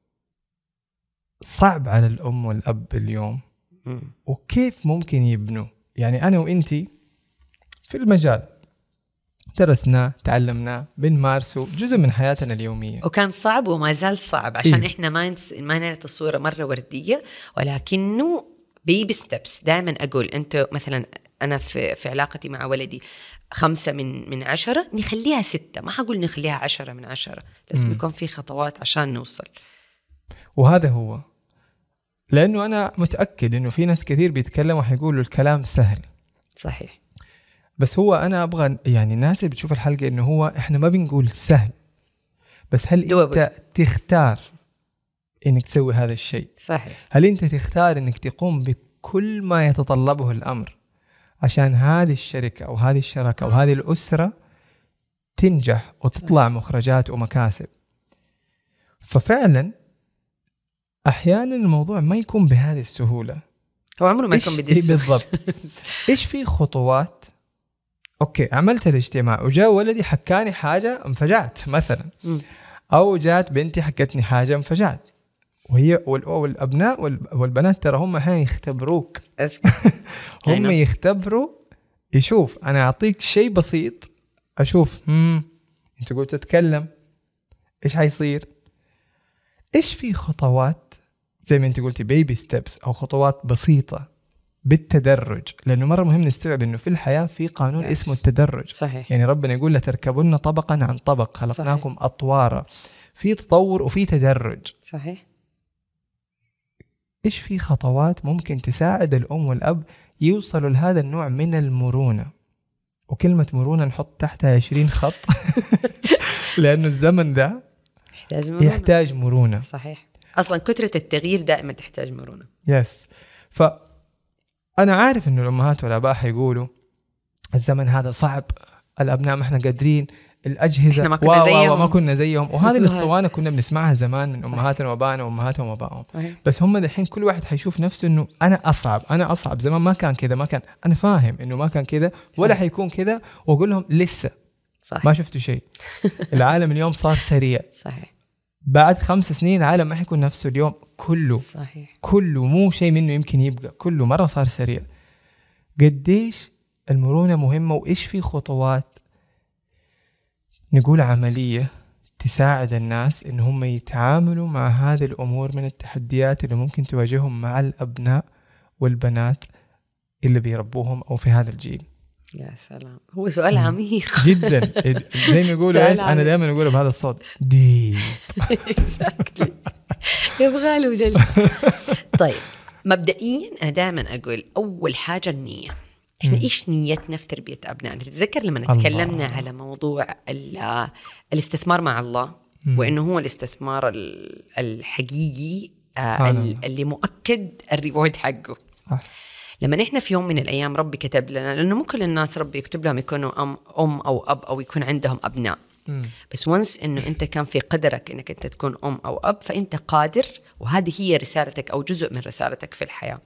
صعب على الأم والأب اليوم، وكيف ممكن يبنوا. يعني أنا وإنتي في المجال درسنا تعلمنا بنمارسه جزء من حياتنا اليومية، وكان صعب وما زال صعب عشان إحنا ما نعطي الصورة مرة وردية، ولكنه بيبي ستبس. دائما أقول أنت مثلا أنا في علاقتي مع ولدي 5 من 10 نخليها 6، ما حقول نخليها 10 من 10. لازم يكون في خطوات عشان نوصل. وهذا هو، لأنه أنا متأكد إنه في ناس كثير بيتكلموا وحيقولوا الكلام سهل. صحيح. بس هو أنا أبغى يعني الناس اللي بتشوف الحلقة إنه هو إحنا ما بنقول سهل، بس هل أنت تختار إنك تسوي هذا الشيء؟ صحيح. هل أنت تختار إنك تقوم بكل ما يتطلبه الأمر عشان هذه الشركة أو هذه الشراكة أو هذه الأسرة تنجح وتطلع مخرجات ومكاسب؟ ففعلا أحيانا الموضوع ما يكون بهذه السهولة. هو عمره ما يكون بدي السهولة. بالضبط. إيش في خطوات؟ أوكي، عملت الاجتماع وجاء ولدي حكاني حاجة انفجعت مثلا، أو جات بنتي حكتني حاجة انفجعت. وهي والأبناء والبنات ترى هم أحيانا يختبروك. هم يختبروا، يشوف أنا أعطيك شيء بسيط، أشوف أنت قلت تتكلم إيش حيصير. إيش في خطوات زي ما أنت قلتي بيبي ستيبس أو خطوات بسيطة بالتدرج، لأنه مرة مهم نستوعب أنه في الحياة في قانون اسمه التدرج. صحيح. يعني ربنا يقول لتركبن طبقا عن طبق، خلقناكم أطوارا. في تطور وفي تدرج. صحيح. إيش في خطوات ممكن تساعد الأم والأب يوصلوا لهذا النوع من المرونة؟ وكلمة مرونة نحط تحتها 20 خط. لأنه الزمن ده يحتاج مرونة. صحيح. أصلا كثرة التغيير دائما تحتاج مرونة. يس. فأنا عارف إنه الأمهات والآباء حيقولوا الزمن هذا صعب، الأبناء ما إحنا قادرين، الأجهزة ما كنا زيهم. وهذه الاسطوانة كنا بنسمعها زمان من أمهاتنا وأبائنا وأمهاتهم وأبائهم. بس هم دحين كل واحد حيشوف نفسه إنه أنا أصعب. زمان ما كان كذا، ما كان. أنا فاهم إنه ما كان كذا ولا حيكون كذا، وأقول لهم لسه صحيح. ما شفتوا شيء. العالم اليوم صار سريع. صحيح. بعد 5 سنين العالم ما حيكون نفسه اليوم. كله صحيح. كله مو شيء منه يمكن يبقى، كله مرة صار سريع. قديش المرونة مهمة، وإيش في خطوات نقول عملية تساعد الناس إن هم يتعاملوا مع هذه الأمور من التحديات اللي ممكن تواجههم مع الأبناء والبنات اللي بيربوهم أو في هذا الجيل. يا سلام، هو سؤال عميق جدا. زي ما يقولوا إيش، أنا دائما أقوله بهذا الصوت ديب. يبغى له جلسة. طيب مبدئيا أنا دائما أقول أول حاجة النية. إحنا إيش نيتنا في تربية أبنائنا؟ تتذكر لما تكلمنا على موضوع الاستثمار مع الله، وإنه هو الاستثمار الحقيقي اللي مؤكد الريورد حقه. صح. لما نحن في يوم من الأيام ربي كتب لنا، لأنه مو كل الناس ربي يكتب لهم يكونوا أم أو أب أو يكون عندهم أبناء، بس وانس إنه أنت كان في قدرك إنك أنت تكون أم أو أب، فأنت قادر، وهذه هي رسالتك أو جزء من رسالتك في الحياة.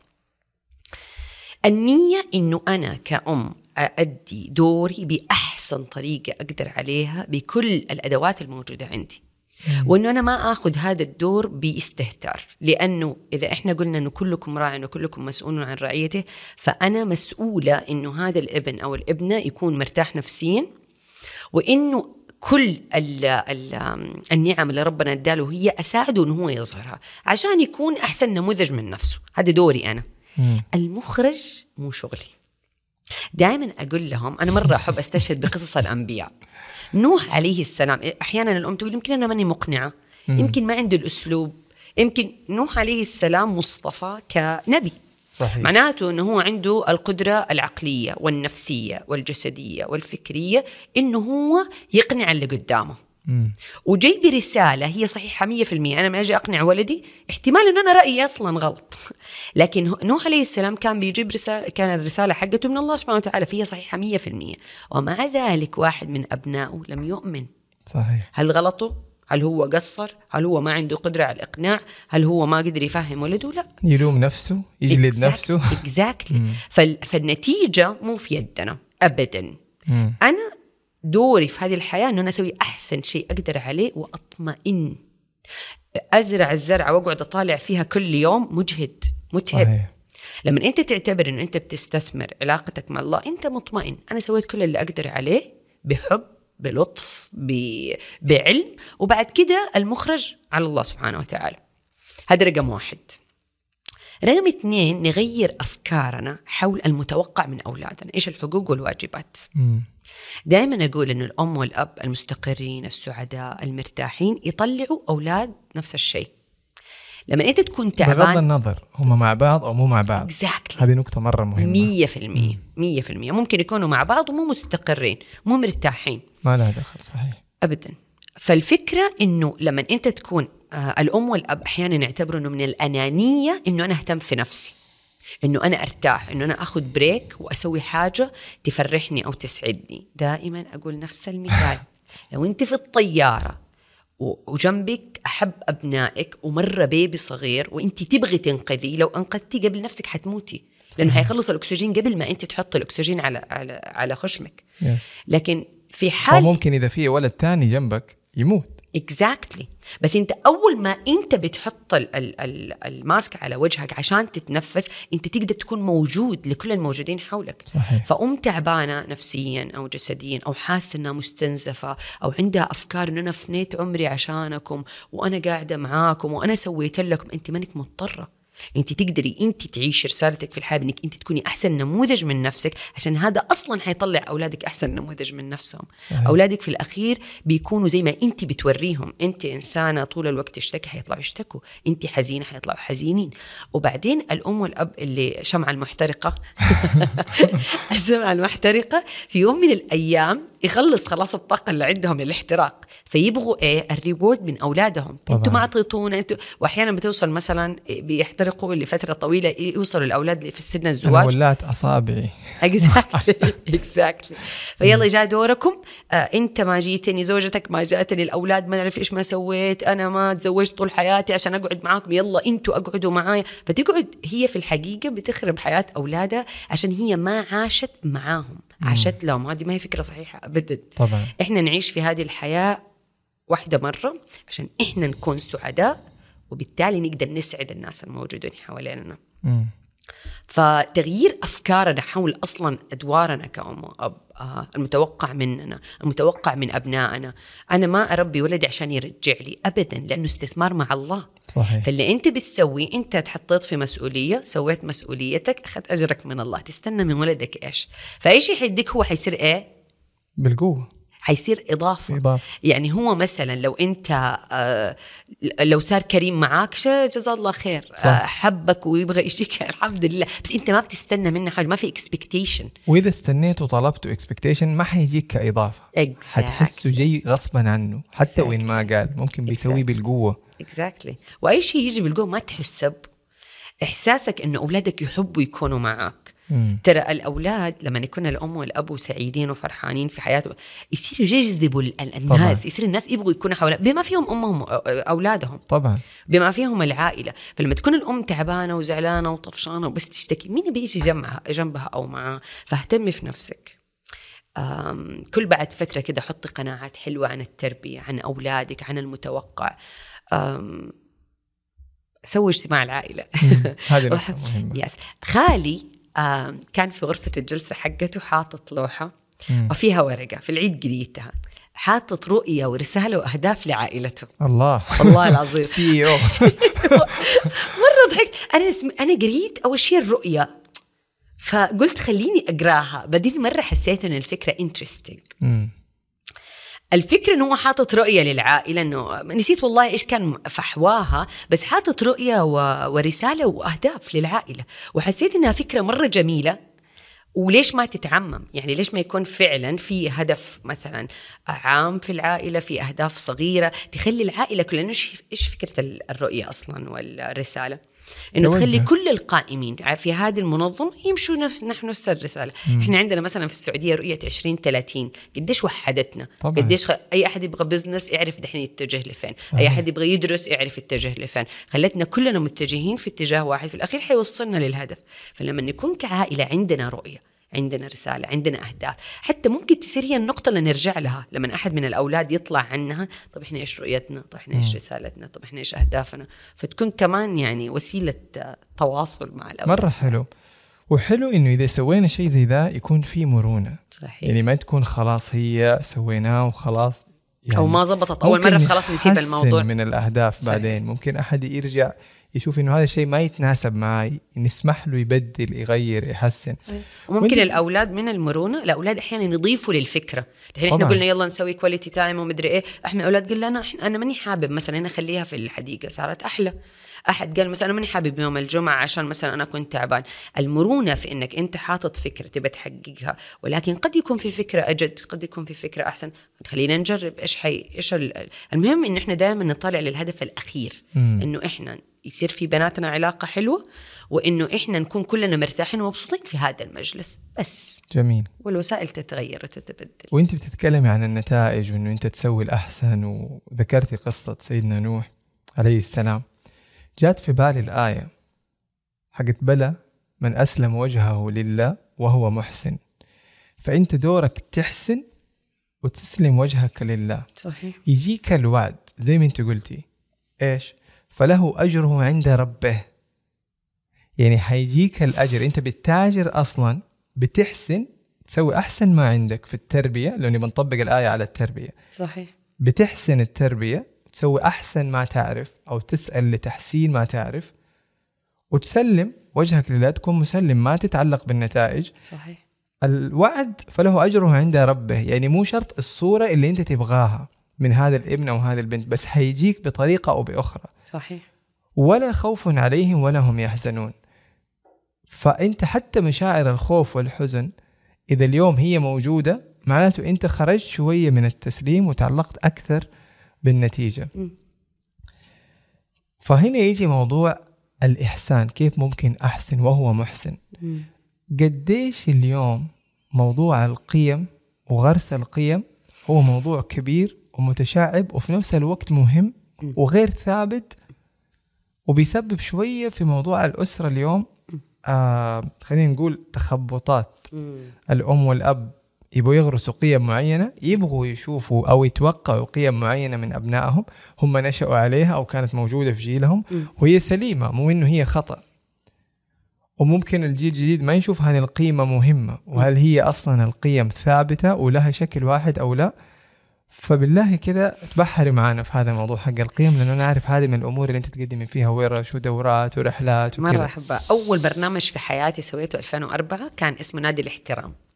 النية إنه أنا كأم أؤدي دوري بأحسن طريقة أقدر عليها بكل الأدوات الموجودة عندي، وإنه أنا ما أخذ هذا الدور باستهتار، لأنه إذا إحنا قلنا إنه كلكم راع وكلكم مسؤول عن رعيته، فأنا مسؤولة إنه هذا الابن أو الابنة يكون مرتاح نفسيا، وإنه كل النعم اللي ربنا اداله هي أساعده إنه هو يظهرها عشان يكون أحسن نموذج من نفسه. هذا دوري أنا. المخرج مو شغلي. دائما أقول لهم، أنا مرة أحب أستشهد بقصص الأنبياء. نوح عليه السلام، أحيانا الأم تقول يمكن أنا ماني مقنعة، يمكن ما عنده الأسلوب، يمكن نوح عليه السلام مصطفى كنبي. صحيح. معناته أنه هو عنده القدرة العقلية والنفسية والجسدية والفكرية إنه هو يقنع اللي قدامه. وجاي برسالة هي صحيحة 100%. أنا ما أجي أقنع ولدي، احتمال أن أنا رأيي أصلا غلط، لكن نوح عليه السلام كان بيجيب رسالة، كان الرسالة حقته من الله سبحانه وتعالى، فهي صحيحة 100%. ومع ذلك واحد من أبنائه لم يؤمن. صحيح. هل غلطه؟ هل هو قصر؟ هل هو ما عنده قدرة على الإقناع؟ هل هو ما قدر يفهم ولده؟ لا، يلوم نفسه، يجلد نفسه. فالنتيجة مو في يدنا أبدا. أنا دوري في هذه الحياة أنه أنا أسوي أحسن شيء أقدر عليه وأطمئن. أزرع الزرعة وأقعد أطالع فيها كل يوم مجهد متعب. صحيح. لما أنت تعتبر أنه أنت بتستثمر علاقتك مع الله، أنت مطمئن، أنا سويت كل اللي أقدر عليه بحب، بلطف، بعلم، وبعد كده المخرج على الله سبحانه وتعالى. هذا رقم 1. رقم 2، نغير أفكارنا حول المتوقع من أولادنا. إيش الحقوق والواجبات؟ دائما أقول إنه الأم والأب المستقرين السعداء المرتاحين يطلعوا أولاد نفس الشيء. لما أنت تكون تعبان، بغض النظر هم مع بعض أو مو مع بعض. هذه نقطة مرة مهمة. 100%. ممكن يكونوا مع بعض ومو مستقرين، مو مرتاحين، ما لها دخل. صحيح. أبدا. فالفكرة إنه لما أنت تكون الأم والأب أحيانا يعتبروا إنه من الأنانية إنه أنا أهتم في نفسي، إنه أنا أرتاح، إنه أنا أخذ بريك وأسوي حاجة تفرحني أو تسعدني. دائما أقول نفس المثال. لو أنت في الطيارة وجنبك أحب أبنائك ومرة بيبي صغير وأنت تبغي تنقذي، لو أنقذتي قبل نفسك حتموتي، لأنه هيخلص الأكسجين قبل ما أنت تحط الأكسجين على خشمك. لكن في حال ممكن إذا في ولد تاني جنبك يموت. exactly. بس انت اول ما انت بتحط الماسك على وجهك عشان تتنفس، انت تقدر تكون موجود لكل الموجودين حولك. صحيح. فأم تعبانة نفسيا او جسديا او حاسه انها مستنزفه او عندها افكار ان انا فنيت عمري عشانكم وانا قاعده معاكم وانا سويت لكم، انت مانك مضطره. انت تقدري انت تعيش رسالتك في الحياه انك انت تكوني احسن نموذج من نفسك، عشان هذا اصلا حيطلع اولادك احسن نموذج من نفسهم. صحيح. اولادك في الاخير بيكونوا زي ما انت بتوريهم. انت انسانه طول الوقت تشتكي، حيطلعوا يشتكوا. انت حزينه، حيطلعوا حزينين. وبعدين الام والاب اللي شمعة المحترقه الشمعة المحترقه في يوم من الايام يخلص خلاص الطاقه اللي عندهم للاحتراق، فيبغوا ايه؟ الريورد من اولادهم. انتوا ما اعطيتونا انتوا. واحيانا بتوصل مثلا بيحترقوا لفتره طويله، يوصلوا الاولاد في السن الزواج. انا ولعت اصابعي. اكزاكتلي. فيلا جاء دوركم. انت ما جيتني، زوجتك ما جاتني، الاولاد ما نعرف ايش ما سويت، انا ما تزوجت طول حياتي عشان اقعد معاكم، يلا انتوا اقعدوا معايا. فتقعد هي في الحقيقه بتخرب حياه اولادها عشان هي ما عاشت معاهم، عاشت لهم. هذه ما هي فكره صحيحه ابدا. طبعا احنا نعيش في هذه الحياه واحده مره عشان احنا نكون سعداء، وبالتالي نقدر نسعد الناس الموجودين حوالينا. فتغيير أفكارنا حول أصلا أدوارنا كأم وأب، المتوقع مننا، المتوقع من أبنائنا. أنا ما أربي ولدي عشان يرجع لي أبدا، لأنه استثمار مع الله. صحيح. فاللي أنت بتسوي، أنت تحطيت في مسؤولية، سويت مسؤوليتك، أخذت أجرك من الله. تستنى من ولدك إيش؟ فأي شيء حيديك هو حيصير إيه؟ بالقوة. حيصير إضافة. يعني هو مثلا لو أنت لو صار كريم معاك جزاه الله خير، حبك ويبغى يشيك الحمد لله، بس أنت ما بتستنى منه حاجة، ما في expectation. وإذا استنيت وطلبته expectation ما حيجيك كإضافة، حتحسه جاي غصبا عنه حتى وإن ما قال، ممكن بيسويه بالقوة. وأي شيء يجي بالقوة ما تحسب. إحساسك إنه أولادك يحبوا يكونوا معك. ترى الأولاد لما يكون الأم والأب سعيدين وفرحانين في حياتهم يصيروا يجذبوا الناس، يصير الناس يبغوا يكونوا حوالي، بما فيهم أمهم أولادهم طبعا، بما فيهم العائلة. فلما تكون الأم تعبانة وزعلانة وطفشانة وبس تشتكي، مين بيجي جنبها أو معها؟ فاهتمي في نفسك. كل بعد فترة كده حطي قناعات حلوة عن التربية، عن أولادك، عن المتوقع. سوي اجتماع العائلة. هذه مهمة. خالي كان في غرفة الجلسة حقته حاطط لوحة وفيها ورقة في العيد قريتها، حاطط رؤية ورسالة وأهداف لعائلته. الله العظيم. مرة ضحكت أنا قريت أول شيء الرؤية، فقلت خليني أقراها، بعدين مرة حسيت أن الفكرة interesting. الفكرة أنه حاطط رؤية للعائلة، أنه نسيت والله إيش كان فحواها، بس حاطط رؤية ورسالة وأهداف للعائلة، وحسيت أنها فكرة مرة جميلة. وليش ما تتعمم؟ يعني ليش ما يكون فعلا في هدف مثلا عام في العائلة، في أهداف صغيرة تخلي العائلة كلها. إيش فكرة الرؤية أصلا والرسالة؟ إنه تخلي كل القائمين في هذه المنظمة يمشوا نفس الرسالة. إحنا عندنا مثلا في السعودية رؤية 2030 قديش وحدتنا طبعا. قديش أي أحد يبغى بزنس يعرف دحين يتجه لفين، أي أحد يبغى يدرس يعرف يتجه لفين، خلتنا كلنا متجهين في اتجاه واحد، في الأخير حيوصلنا للهدف. فلما نكون كعائلة عندنا رؤية، عندنا رسالة، عندنا أهداف، حتى ممكن تصير هي النقطة اللي نرجع لها لما أحد من الأولاد يطلع عنها. طب إحنا إيش رؤيتنا؟ طب إحنا إيش رسالتنا؟ طب إحنا إيش أهدافنا؟ فتكون كمان يعني وسيلة تواصل مع الأولاد. مرة حلو. وحلو إنه إذا سوينا شيء زي ذا يكون فيه مرونة. صحيح. يعني ما تكون خلاص هي سويناه وخلاص، يعني أو ما زبطت أول مرة فخلاص نسيب الموضوع من الأهداف. صحيح. بعدين ممكن أحد يرجع يشوف إنه هذا الشيء ما يتناسب معي، نسمح له يبدل، يغير، يحسن. وممكن الأولاد من المرونة، الأولاد أحيانا يضيفوا للفكرة. الحين إحنا قلنا يلا نسوي كواليتي تايم ومدري إيه، إحنا أولاد قلنا أنا ماني حابب مثلا أنا أخليها في الحديقة، صارت أحلى. أحد قال مثلا أنا ماني حابب يوم الجمعة عشان مثلا أنا كنت تعبان. المرونة في إنك أنت حاطط فكرة تبى تحققها، ولكن قد يكون في فكرة أجد، قد يكون في فكرة أحسن، خلينا نجرب إيش المهم إن إحنا دائما نطلع للهدف الأخير، إنه إحنا يصير في بناتنا علاقة حلوة، وإنه إحنا نكون كلنا مرتاحين ومبسوطين في هذا المجلس بس. جميل. والوسائل تتغير وتتبدل. وإنت بتتكلمي عن النتائج وإنه أنت تسوي الأحسن، وذكرتي قصة سيدنا نوح عليه السلام، جات في بالي الآية حقت بلى من أسلم وجهه لله وهو محسن. فأنت دورك تحسن وتسلم وجهك لله. صحيح. يجيك الوعد زي ما أنت قلتي إيش؟ فله أجره عند ربه. يعني حيجيك الأجر، أنت بالتاجر أصلا بتحسن، تسوي أحسن ما عندك في التربية، لأني بنطبق الآية على التربية. صحيح. بتحسن التربية، تسوي أحسن ما تعرف أو تسأل لتحسين ما تعرف، وتسلم وجهك لله، تكون مسلم ما تتعلق بالنتائج. صحيح. الوعد فله أجره عند ربه، يعني مو شرط الصورة اللي أنت تبغاها من هذا الابن أو هذا البنت، بس هيجيك بطريقة أو بأخرى. صحيح. ولا خوف عليهم ولا هم يحزنون. فأنت حتى مشاعر الخوف والحزن إذا اليوم هي موجودة، معناته أنت خرجت شوية من التسليم وتعلقت أكثر بالنتيجة. فهنا يجي موضوع الإحسان، كيف ممكن أحسن وهو محسن. قديش اليوم موضوع القيم وغرس القيم هو موضوع كبير ومتشعب وفي نفس الوقت مهم وغير ثابت، وبيسبب شوية في موضوع الأسرة اليوم خلينا نقول تخبطات. الأم والأب يبغوا يغرسوا قيم معينة، يبغوا يشوفوا أو يتوقعوا قيم معينة من أبنائهم هم نشأوا عليها أو كانت موجودة في جيلهم وهي سليمة، مو إنه هي خطأ. وممكن الجيل الجديد ما يشوف هذه القيمة مهمة، وهل هي أصلا القيم ثابتة ولها شكل واحد أو لا. فبالله كذا تبحري معانا في هذا الموضوع حق القيم، لأنه أنا أعرف هذه من الأمور اللي أنت تقدمي فيها ورش ودورات ورحلات وكذا. مرة أحبها. أول برنامج في حياتي سويته 2004 كان اسمه نادي الاحترام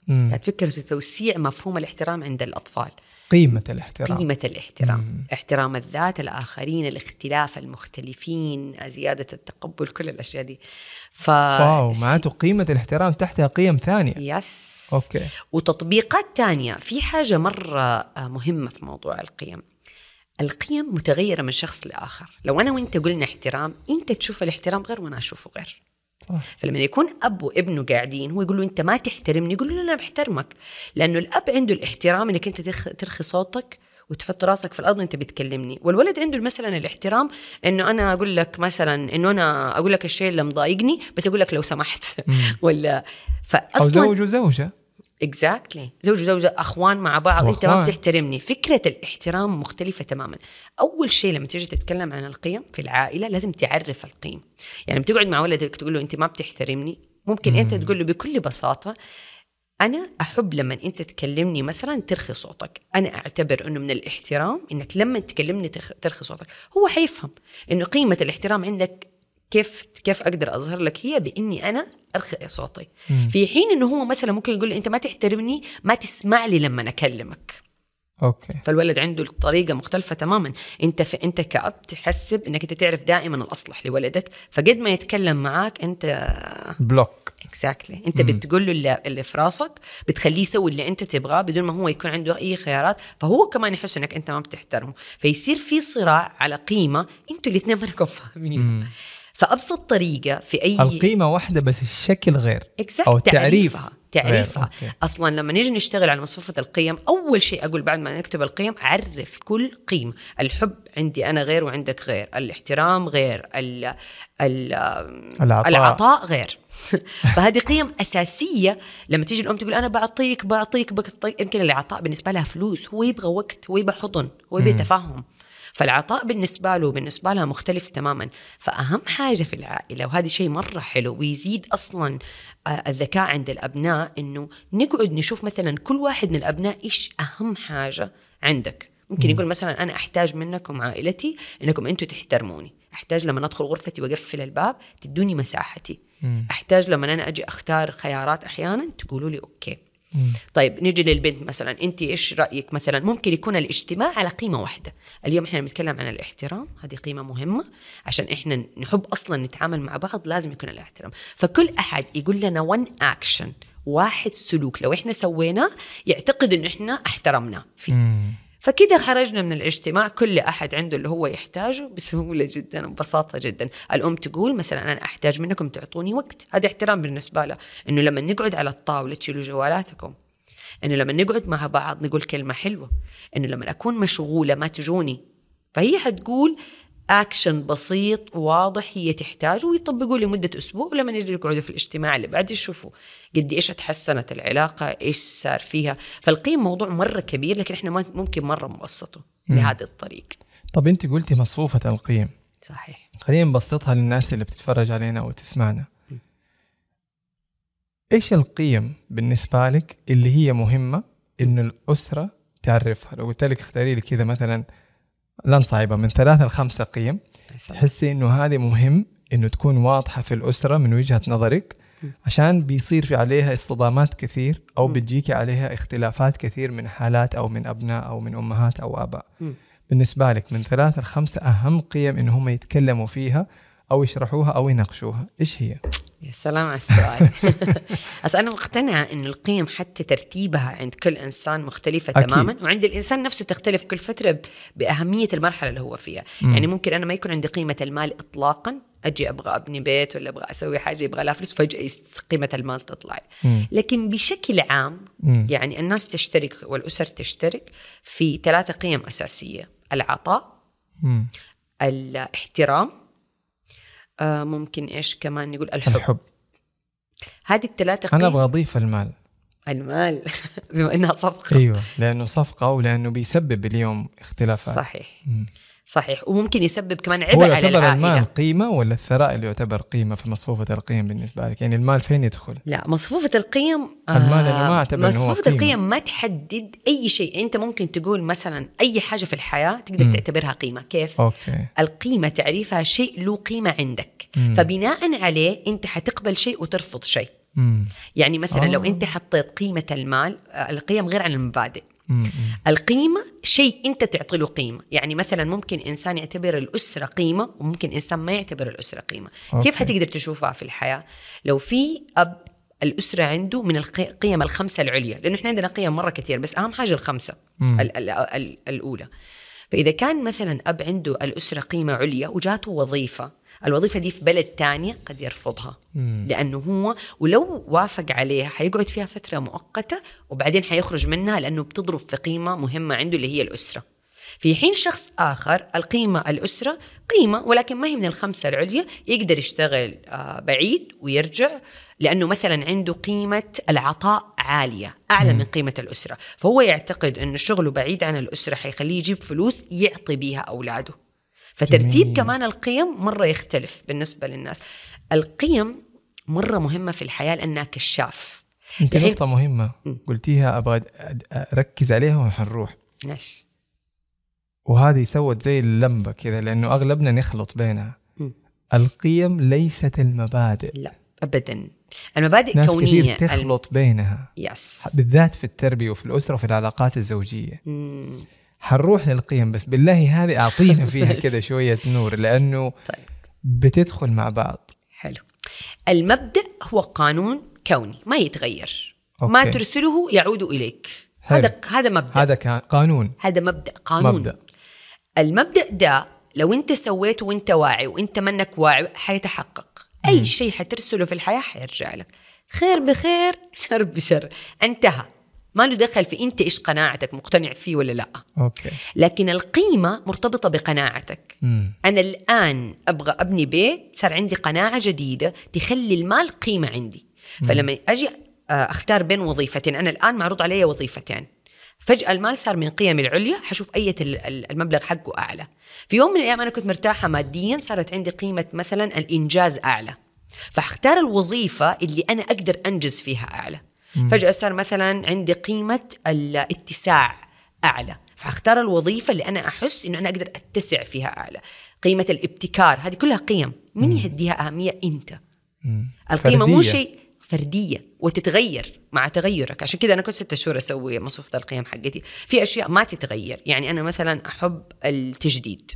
كانت فكرة توسيع مفهوم الاحترام عند الأطفال. قيمة الاحترام. احترام الذات، الآخرين، الاختلاف، المختلفين، زيادة التقبل، كل الأشياء دي. واو، معناته قيمة الاحترام تحتها قيم ثانية. يس. أوكي. وتطبيقات تانية. في حاجة مرة مهمة في موضوع القيم. القيم متغيرة من شخص لآخر. لو أنا وإنت قلنا احترام، إنت تشوف الاحترام غير وأنا أشوفه غير. صح. فلما يكون أب وابنه قاعدين، هو يقول له أنت ما تحترمني، يقول له أنا بحترمك. لأنه الأب عنده الاحترام إنك أنت ترخي صوتك وتحط راسك في الأرض وأنت بتكلمني. والولد عنده مثلا الاحترام إنه أنا أقول لك مثلا إنه أنا أقول لك الشيء اللي مضايقني بس أقول لك لو سمحت. ولا أو زوجة exactly. زوجة أخوان مع بعض، أنت ما بتحترمني. فكرة الاحترام مختلفة تماما. أول شيء لما تيجي تتكلم عن القيم في العائلة لازم تعرف القيم. يعني بتقعد مع ولدك تقول له أنت ما بتحترمني، ممكن أنت تقول له بكل بساطة أنا أحب لما أنت تكلمني مثلا ترخي صوتك. أنا أعتبر أنه من الاحترام أنك لما تكلمني ترخي صوتك. هو حيفهم أنه قيمة الاحترام عندك كيف أقدر أظهر لك هي بإني أنا أرخي صوتي. في حين أنه هو مثلا ممكن يقول لي أنت ما تحترمني، ما تسمع لي لما أكلمك. أوكي. فالولد عنده الطريقة مختلفة تماما. أنت كأب تحسب أنك أنت تعرف دائما الأصلح لولدك، فقد ما يتكلم معاك أنت بلوك. exactly. أنت بتقول له اللي في راسك، بتخليه يسوي اللي أنت تبغاه بدون ما هو يكون عنده أي خيارات، فهو كمان يحس أنك أنت ما بتحترمه، فيصير في صراع على قيمة أنتوا الاثنين ما لكم فاهمين. فأبسط طريقة في أي القيمة واحدة بس الشكل غير. أو تعريفها. أصلا لما نيجي نشتغل على مصفوفة القيم، أول شيء أقول بعد ما نكتب القيم أعرف كل قيمة. الحب عندي أنا غير وعندك غير، الاحترام غير، العطاء غير. فهذه قيم أساسية. لما تيجي الأم تقول أنا بعطيك يمكن العطاء بالنسبة لها فلوس، هو يبغى وقت، هو يبغى حضن، هو يبغى تفهم. فالعطاء بالنسبة له وبالنسبة لها مختلف تماما. فأهم حاجة في العائلة، وهذا شيء مرة حلو ويزيد أصلا الذكاء عند الأبناء، إنه نقعد نشوف مثلا كل واحد من الأبناء إيش أهم حاجة عندك. ممكن يقول مثلا أنا أحتاج منكم عائلتي إنكم أنتوا تحترموني. أحتاج لما ندخل غرفتي وقفل الباب تدوني مساحتي. أحتاج لما أنا أجي أختار خيارات أحيانا تقولوا لي أوكي. طيب نيجي للبنت مثلا، أنت إيش رأيك مثلا؟ ممكن يكون الاجتماع على قيمة واحدة. اليوم إحنا بنتكلم عن الاحترام، هذه قيمة مهمة عشان إحنا نحب أصلا نتعامل مع بعض، لازم يكون الاحترام. فكل أحد يقول لنا one action، واحد سلوك لو إحنا سويناه يعتقد إنه إحنا احترمنا فيه. فكده خرجنا من الاجتماع كل أحد عنده اللي هو يحتاجه بسهولة جدا وببساطة جدا. الأم تقول مثلا أنا أحتاج منكم تعطوني وقت، هذا احترام بالنسبة له. إنه لما نقعد على الطاولة تشيلوا جوالاتكم، إنه لما نقعد مع بعض نقول كلمة حلوة، إنه لما أكون مشغولة ما تجوني. فهي حتقول أكشن بسيط واضح هي تحتاجه ويطبقوا لمدة أسبوع، ولما نجي يقعدوا في الاجتماع اللي بعد يشوفوا قد إيش تحسنت العلاقة، إيش صار فيها. فالقيم موضوع مرة كبير، لكن إحنا ممكن مرة نبسطه بهذا الطريق. طب أنت قلتي مصفوفة القيم. صحيح. خلينا نبسطها للناس اللي بتتفرج علينا وتسمعنا. إيش القيم بالنسبة لك اللي هي مهمة إنه الأسرة تعرفها؟ لو قلت لك اختاري لي كذا مثلا لن صعبة من 3 ل 5 قيم تحسي إنه هذه مهم إنه تكون واضحة في الأسرة من وجهة نظرك، عشان بيصير في عليها اصطدامات كثير أو بتجيكي عليها اختلافات كثير من حالات أو من أبناء أو من أمهات أو آباء. بالنسبة لك من 3 ل 5 أهم قيم إن هم يتكلموا فيها أو يشرحوها أو يناقشوها، إيش هي؟ يا سلام على السؤال. أنا مقتنعة إن القيم حتى ترتيبها عند كل إنسان مختلفة أكيد. تماما، وعند الإنسان نفسه تختلف كل فترة بأهمية المرحلة اللي هو فيها. يعني ممكن أنا ما يكون عندي قيمة المال إطلاقا، أجي أبغى أبني بيت ولا أبغى أسوي حاجة يبغى لها فلوس، فجأة قيمة المال تطلع. لكن بشكل عام يعني الناس تشترك والأسر تشترك في 3 قيم أساسية: العطاء، الاحترام، ممكن إيش كمان نقول الحب. هذه ال3 قيم. أنا أبغى أضيف المال بما إنها صفقة. أيوة، لأنه صفقة ولأنه بيسبب اليوم اختلافات. صحيح. وممكن يسبب كمان عبء على العائلة. المال قيمة ولا الثراء اللي يعتبر قيمة في مصفوفة القيم بالنسبة لك؟ يعني المال فين يدخل؟ لا، مصفوفة القيم المال أنا ما أعتبر إنه هو قيمة. مصفوفة القيم ما تحدد أي شيء. أنت ممكن تقول مثلا أي حاجة في الحياة تقدر تعتبرها قيمة. كيف؟ أوكي. القيمة تعريفها شيء له قيمة عندك، فبناء عليه أنت حتقبل شيء وترفض شيء. يعني مثلا لو أنت حطيت قيمة المال، القيم غير عن المبادئ. القيمة شيء أنت تعطي له قيمة. يعني مثلا ممكن إنسان يعتبر الأسرة قيمة، وممكن إنسان ما يعتبر الأسرة قيمة. كيف هتقدر تشوفها في الحياة؟ لو في أب الأسرة عنده من القيم الخمسة العليا، لأنه إحنا عندنا قيم مرة كثير، بس أهم حاجة الخمسة الأولى. فإذا كان مثلا أب عنده الأسرة قيمة عليا وجاته وظيفة، الوظيفة دي في بلد تانية قد يرفضها، لأنه هو ولو وافق عليها حيقعد فيها فترة مؤقتة وبعدين حيخرج منها، لأنه بتضرب في قيمة مهمة عنده اللي هي الأسرة. في حين شخص آخر القيمة الأسرة قيمة ولكن ما هي من الخمسة العليا، يقدر يشتغل بعيد ويرجع، لأنه مثلا عنده قيمة العطاء عالية أعلى من قيمة الأسرة، فهو يعتقد أن شغله بعيد عن الأسرة حيخليه يجيب فلوس يعطي بيها أولاده. فترتيب كمان القيم مرة يختلف بالنسبة للناس. القيم مرة مهمة في الحياة لأنها كشاف. انت نقطة مهمة قلتيها أبغى أركز عليها وحنروح. ناش. وهذه يسوت زي اللمبة كذا، لأنه أغلبنا نخلط بينها. القيم ليست المبادئ. لا أبدا، المبادئ ناس كونية. ناس كثير تخلط بينها. يس. بالذات في التربية وفي الأسرة وفي العلاقات الزوجية. حنروح للقيم، بس بالله هذه أعطينا فيها كذا شوية نور، لأنه طيب. بتدخل مع بعض. حلو. المبدأ هو قانون كوني ما يتغير. أوكي. ما ترسله يعود إليك. هذا مبدأ. هذا قانون. هذا مبدأ قانون. مبدأ. المبدأ ده لو أنت سويته وأنت واعي وأنت منك واعي حيتحقق. أي شيء حترسله في الحياة حيرجع لك، خير بخير شر بشر، انتهى. ما له دخل في أنت إيش قناعتك، مقتنع فيه ولا لا. أوكي. لكن القيمة مرتبطة بقناعتك. أنا الآن أبغى أبني بيت، صار عندي قناعة جديدة تخلي المال قيمة عندي. فلما أجي أختار بين وظيفتين، أنا الآن معروض علي وظيفتين، فجأة المال صار من قيمي العليا، حشوف أي المبلغ حقه أعلى. في يوم من الأيام أنا كنت مرتاحة ماديا، صارت عندي قيمة مثلا الإنجاز أعلى، فاختار الوظيفة اللي أنا أقدر أنجز فيها أعلى. فجأة صار مثلا عندي قيمة الاتساع أعلى، فاختار الوظيفة اللي أنا أحس إنه أنا أقدر أتسع فيها أعلى. قيمة الابتكار، هذه كلها قيم، من يهديها أهمية؟ أنت. القيمة مو شيء فردية وتتغير مع تغيرك. عشان كده أنا كنت 6 شهور أسوي مصفوفة القيم حقتي. في أشياء ما تتغير، يعني أنا مثلا أحب التجديد،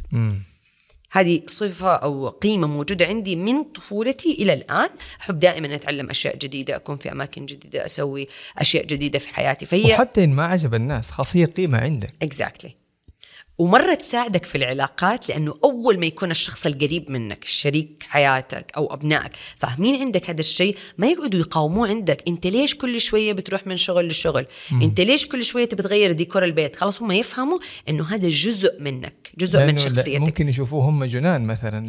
هذه صفة أو قيمة موجودة عندي من طفولتي إلى الآن. أحب دائما أتعلم أشياء جديدة، أكون في أماكن جديدة، أسوي أشياء جديدة في حياتي. فهي وحتى إن ما عجب الناس خاصية قيمة عندك. exactly. ومرة تساعدك في العلاقات، لأنه أول ما يكون الشخص القريب منك، الشريك حياتك أو أبنائك، فاهمين عندك هذا الشيء، ما يقعدوا يقاوموه عندك. أنت ليش كل شوية بتروح من شغل لشغل؟ أنت ليش كل شوية تبتغير ديكور البيت؟ خلاص هم يفهموا أنه هذا جزء منك، جزء من شخصيتك. ممكن يشوفوه هم جنان مثلا.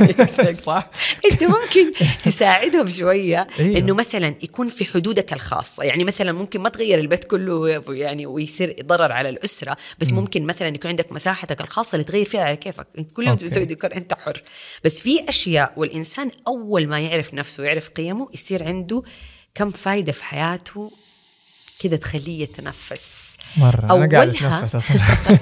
صح. أنت ممكن تساعدهم شوية. أنه مثلا يكون في حدودك الخاصة. يعني مثلا ممكن ما تغير البيت كله يعني ويصير ضرر على الأسرة، بس ممكن مثلا يكون عندك مساحتك الخاصة اللي تغير فيها على كيفك. كل يوم تسوي ديكور، أنت حر. بس في أشياء، والإنسان أول ما يعرف نفسه ويعرف قيمه يصير عنده كم فايدة في حياته كده تخليه يتنفس. مرة أنا قاعد أتنفس أصلا.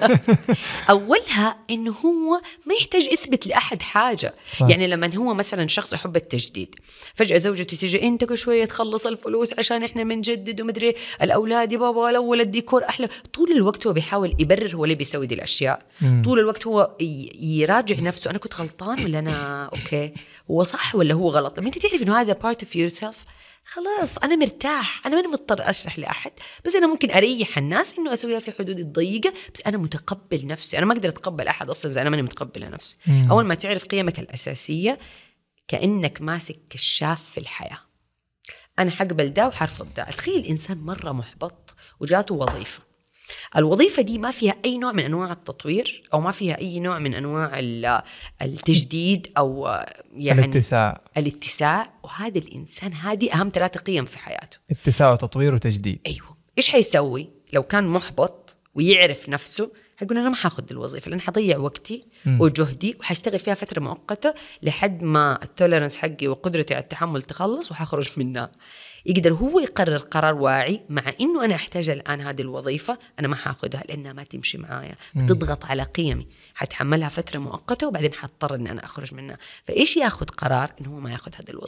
أولها إنه هو ما يحتاج يثبت لأحد حاجة. صح. يعني لما هو مثلا شخص يحب التجديد، فجأة زوجته تيجي أنت كل شوية تخلص الفلوس عشان إحنا منجدد ومدري الأولاد بابا الأول الديكور أحلى. طول الوقت هو بيحاول يبرر هو ليه بيسوي دي الأشياء. طول الوقت هو يراجع نفسه، أنا كنت غلطان ولا أنا أوكي، هو صح ولا هو غلط. لما أنت تعرف إنه هذا part of yourself، خلاص أنا مرتاح، أنا ماني مضطر أشرح لأحد، بس أنا ممكن أريح الناس إنه أسويها في حدود الضيقة، بس أنا متقبل نفسي. أنا ما أقدر أتقبل أحد أصلا إذا أنا ماني متقبلة نفسي. أول ما تعرف قيمك الأساسية كأنك ماسك كشاف في الحياة. أنا حقبل ده وحرفض ده. تخيل إنسان مرة محبط وجاته وظيفة، الوظيفة دي ما فيها أي نوع من أنواع التطوير، أو ما فيها أي نوع من أنواع التجديد، أو يعني الاتساع. وهذا الإنسان هذه أهم 3 قيم في حياته: اتساع وتطوير وتجديد. أيوة. إيش حيسوي لو كان محبط ويعرف نفسه؟ هيقول أنا ما حاخذ الوظيفة لأن حضيع وقتي وجهدي، وحاشتغل فيها فترة مؤقتة لحد ما التولرنس حقي وقدرتي على التحمل تخلص وحخرج منها. يقدر هو يقرر قرار واعي، مع إنه أنا أحتاج الآن هذه الوظيفة، أنا ما حاخذها لأنها ما تمشي معايا، بتضغط على قيمي، حتحملها فترة مؤقتة وبعدين حضطر إن أنا أخرج منها. فإيش ياخذ قرار إنه هو ما ياخذ هذه الوظيفة.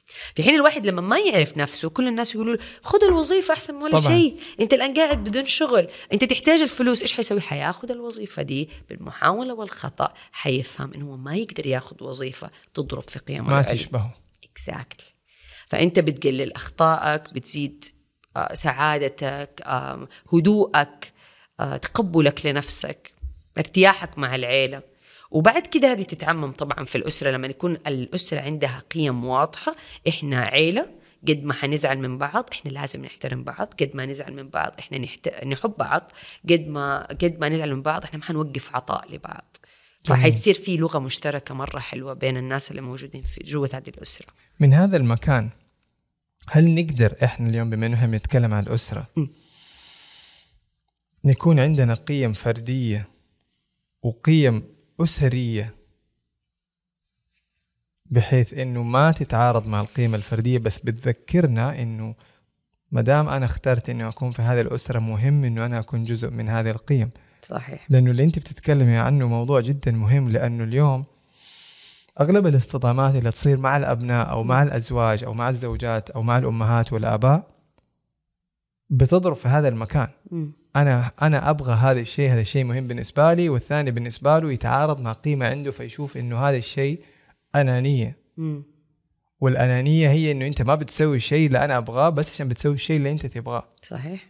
في حين الواحد لما ما يعرف نفسه كل الناس يقولوا خذ الوظيفة أحسن ولا شيء، أنت الآن قاعد بدون شغل، أنت تحتاج الفلوس، إيش حيسوي؟ حياخذ الوظيفة دي بالمحاولة والخطأ، حيفهم إنه ما يقدر ياخذ وظيفة تضرب في قيمه ما تشبهه. exactly. فأنت بتقلل أخطائك، بتزيد سعادتك، هدوءك، تقبلك لنفسك، ارتياحك مع العيلة. وبعد كده هذه تتعمم طبعا في الأسرة، لما يكون الأسرة عندها قيم واضحة. إحنا عيلة، قد ما حنزعل من بعض إحنا لازم نحترم بعض، قد ما نزعل من بعض إحنا نحب بعض، قد ما نزعل من بعض إحنا ما حنوقف عطاء لبعض. فحيصير في لغة مشتركة مرة حلوة بين الناس اللي موجودين في جوة هذه الأسرة. من هذا المكان هل نقدر إحنا اليوم بما أنه نتكلم عن الأسرة نكون عندنا قيم فردية وقيم أسرية بحيث إنه ما تتعارض مع القيمة الفردية، بس بتذكرنا إنه مدام أنا اخترت إنه أكون في هذه الأسرة مهم إنه أنا أكون جزء من هذه القيم. صحيح. لأنه اللي أنت بتتكلمي عنه موضوع جدا مهم، لأنه اليوم أغلب الاصطدامات اللي تصير مع الأبناء أو مع الأزواج أو مع الزوجات أو مع الأمهات والآباء بتضرب في هذا المكان. أنا أبغى هذا الشيء مهم بالنسبة لي، والثاني بالنسبة له يتعارض مع قيمة عنده، فيشوف إنه هذا الشيء أنانية. والأنانية هي إنه أنت ما بتسوي الشيء اللي أنا أبغاه بس عشان بتسوي الشيء اللي أنت تبغاه. صحيح.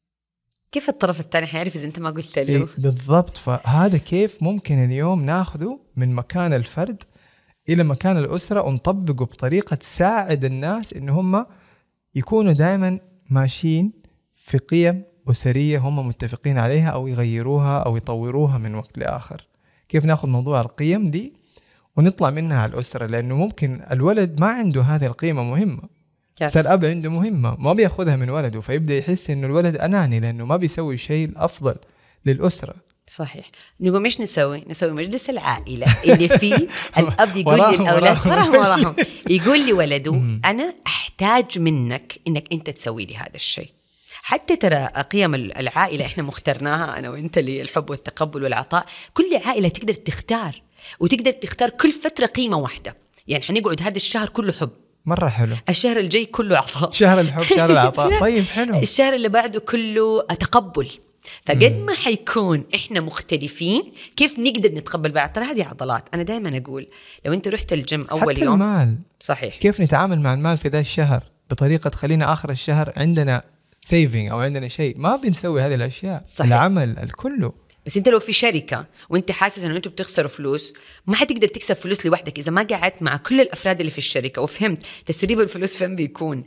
كيف الطرف الثاني حيعرف إذا أنت ما قلت له؟ بالضبط. فهذا كيف ممكن اليوم ناخذه من مكان الفرد إلى مكان الأسرة ونطبقه بطريقة تساعد الناس إن هم يكونوا دائما ماشيين في قيم أسرية هم متفقين عليها، أو يغيروها أو يطوروها من وقت لآخر. كيف ناخذ موضوع القيم دي ونطلع منها على الأسرة؟ لأنه ممكن الولد ما عنده هذه القيمة مهمة، بس الأب عنده مهمة ما بياخذها من ولده، فيبدأ يحس إنه الولد أناني لأنه ما بيسوي شيء الأفضل للأسرة. صحيح. نقول مش نسوي مجلس العائلة اللي فيه الأب يقول للأولاد وراهم يقول لي ولده أنا أحتاج منك إنك أنت تسوي لي هذا الشيء. حتى ترى قيم العائلة إحنا مخترناها أنا وإنت، للحب والتقبل والعطاء. كل عائلة تقدر تختار، وتقدر تختار كل فترة قيمة واحدة. يعني حنقعد هذا الشهر كله حب، مرة حلو. الشهر الجاي كله عطاء، شهر الحب شهر العطاء. طيب حلو. الشهر اللي بعده كله تقبل. فقد ما حيكون إحنا مختلفين كيف نقدر نتقبل بعض. ترى هذه عضلات. أنا دائما أقول لو أنت رحت الجيم أول حتى يوم المال. صحيح. كيف نتعامل مع المال في ذا الشهر بطريقة تخلينا آخر الشهر عندنا سيفينج أو عندنا شيء. ما بنسوي هذه الأشياء. صحيح. العمل الكله. بس انت لو في شركة وانت حاسس انه انتوا بتخسروا فلوس، ما حتقدر تكسب فلوس لوحدك اذا ما قعدت مع كل الافراد اللي في الشركة وفهمت تسريب الفلوس فين بيكون،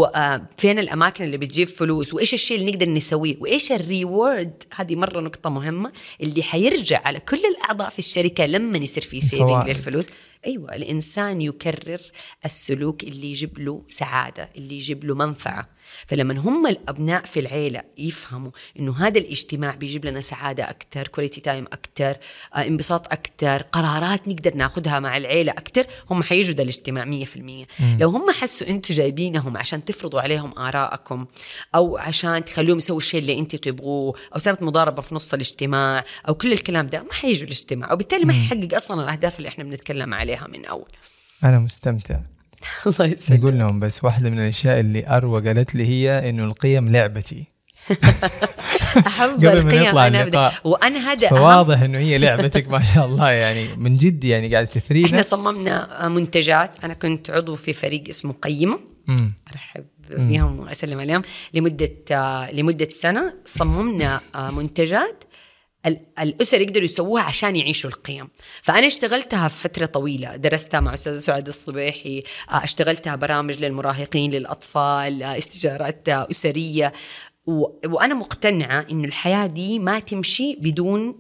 وفين الاماكن اللي بتجيب فلوس، وايش الشيء اللي نقدر نسويه، وايش الريورد. هذه مرة نقطة مهمة اللي حيرجع على كل الاعضاء في الشركة لما يصير في سيفينج للفلوس. ايوه، الانسان يكرر السلوك اللي يجيب له سعادة، اللي يجيب له منفعة. فلما هم الأبناء في العيلة يفهموا إنه هذا الاجتماع بيجيب لنا سعادة أكتر، كواليتي تايم أكتر، انبساط أكتر، قرارات نقدر ناخدها مع العيلة أكتر، هم حيجوا ده الاجتماع 100%. لو هم حسوا أنتوا جايبينهم عشان تفرضوا عليهم آراءكم، أو عشان تخليهم يسووا الشيء اللي أنت تبغوه، أو صارت مضاربة في نص الاجتماع، أو كل الكلام ده، ما حيجوا الاجتماع، وبالتالي ما حيحقق أصلا الأهداف اللي إحنا بنتكلم عليها من أول. أنا مستمتع. الله يسلمك. نقول لهم بس واحدة من الأشياء اللي أروى قالت لي هي إنه القيم لعبتي. أحب القيم أنا وأنا هذا فواضح إنه هي لعبتك ما شاء الله، يعني من جد يعني قاعدة تثرينا. إحنا صممنا منتجات. أنا كنت عضو في فريق اسمه قيمة، أرحب بهم وأسلم عليهم. لمدة سنة صممنا منتجات الأسر يقدروا يسووها عشان يعيشوا القيم. فأنا اشتغلتها في فترة طويلة، درستها مع أستاذ سعاد الصبيحي، اشتغلتها برامج للمراهقين للأطفال، استشارات أسرية. وأنا مقتنعة إنه الحياة دي ما تمشي بدون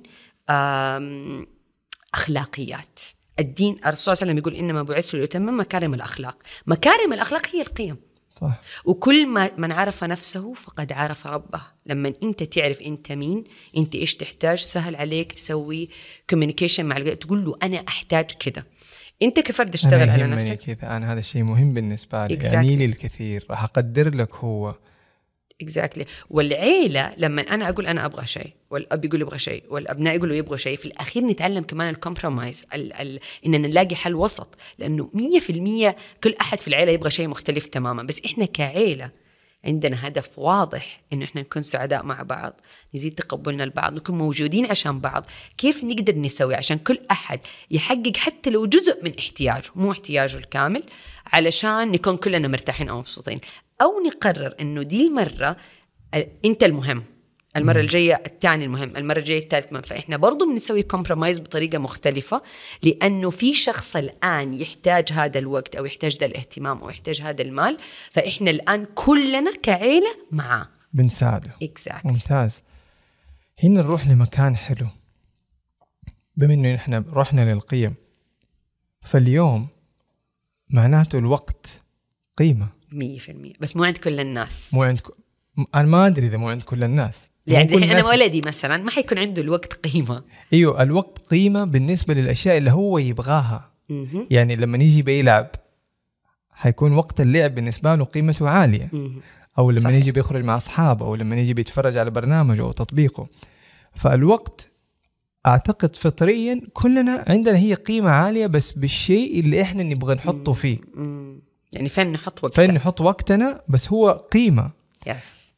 أخلاقيات. الدين الرسول صلى الله عليه وسلم يقول إنما بعثت لأتمم مكارم الأخلاق. مكارم الأخلاق هي القيم. صح. وكل من عرف نفسه فقد عرف ربه. لما أنت تعرف أنت مين، أنت إيش تحتاج، سهل عليك تسوي communication مع الغير، تقول له أنا أحتاج كده. أنت كفرد اشتغل على نفسك كذا. أنا هذا الشيء مهم بالنسبة لي، يعني لي الكثير، راح أقدر لك هو exactly. والعيلة لما أنا أقول أنا أبغى شيء والأب يقول يبغى شيء والأبناء يقولوا يبغوا شيء، في الأخير نتعلم كمان الكومبرومايز، إننا نلاقي حل وسط، لأنه 100% كل أحد في العيلة يبغى شيء مختلف تماما، بس إحنا كعيلة عندنا هدف واضح إنه إحنا نكون سعداء مع بعض، نزيد تقبلنا البعض، نكون موجودين عشان بعض. كيف نقدر نسوي عشان كل أحد يحقق حتى لو جزء من احتياجه، مو احتياجه الكامل، علشان نكون كلنا مرتاحين أو مبسوطين، أو نقرر إنه دي المرة أنت المهم، المرة الجاية الثاني المهم، المرة الجاية الثالث المهم. فإحنا برضو بنسوي كومبرومايز بطريقة مختلفة، لأنه في شخص الآن يحتاج هذا الوقت أو يحتاج ده الاهتمام أو يحتاج هذا المال، فإحنا الآن كلنا كعيلة معاه بنساعده. exactly. ممتاز. هنا نروح لمكان حلو، بما إنه إحنا رحنا للقيم، فاليوم معناته الوقت قيمة 100%، بس مو عند كل الناس. مو عند أنا ما أدري إذا مو عند كل الناس. يعني أنا ولدي مثلا ما حيكون عنده الوقت قيمة. أيوه، الوقت قيمة بالنسبة للأشياء اللي هو يبغاها. يعني لما يجي بيلعب حيكون وقت اللعب بالنسبة له قيمته عالية. أو لما يجي بيخرج مع أصحابه، أو لما يجي بيتفرج على برنامجه أو تطبيقه. فالوقت أعتقد فطريا كلنا عندنا هي قيمة عالية، بس بالشيء اللي إحنا نبغى نحطه فيه. يعني فين نحط وقتنا؟ فين نحط وقتنا، بس هو قيمة. يس.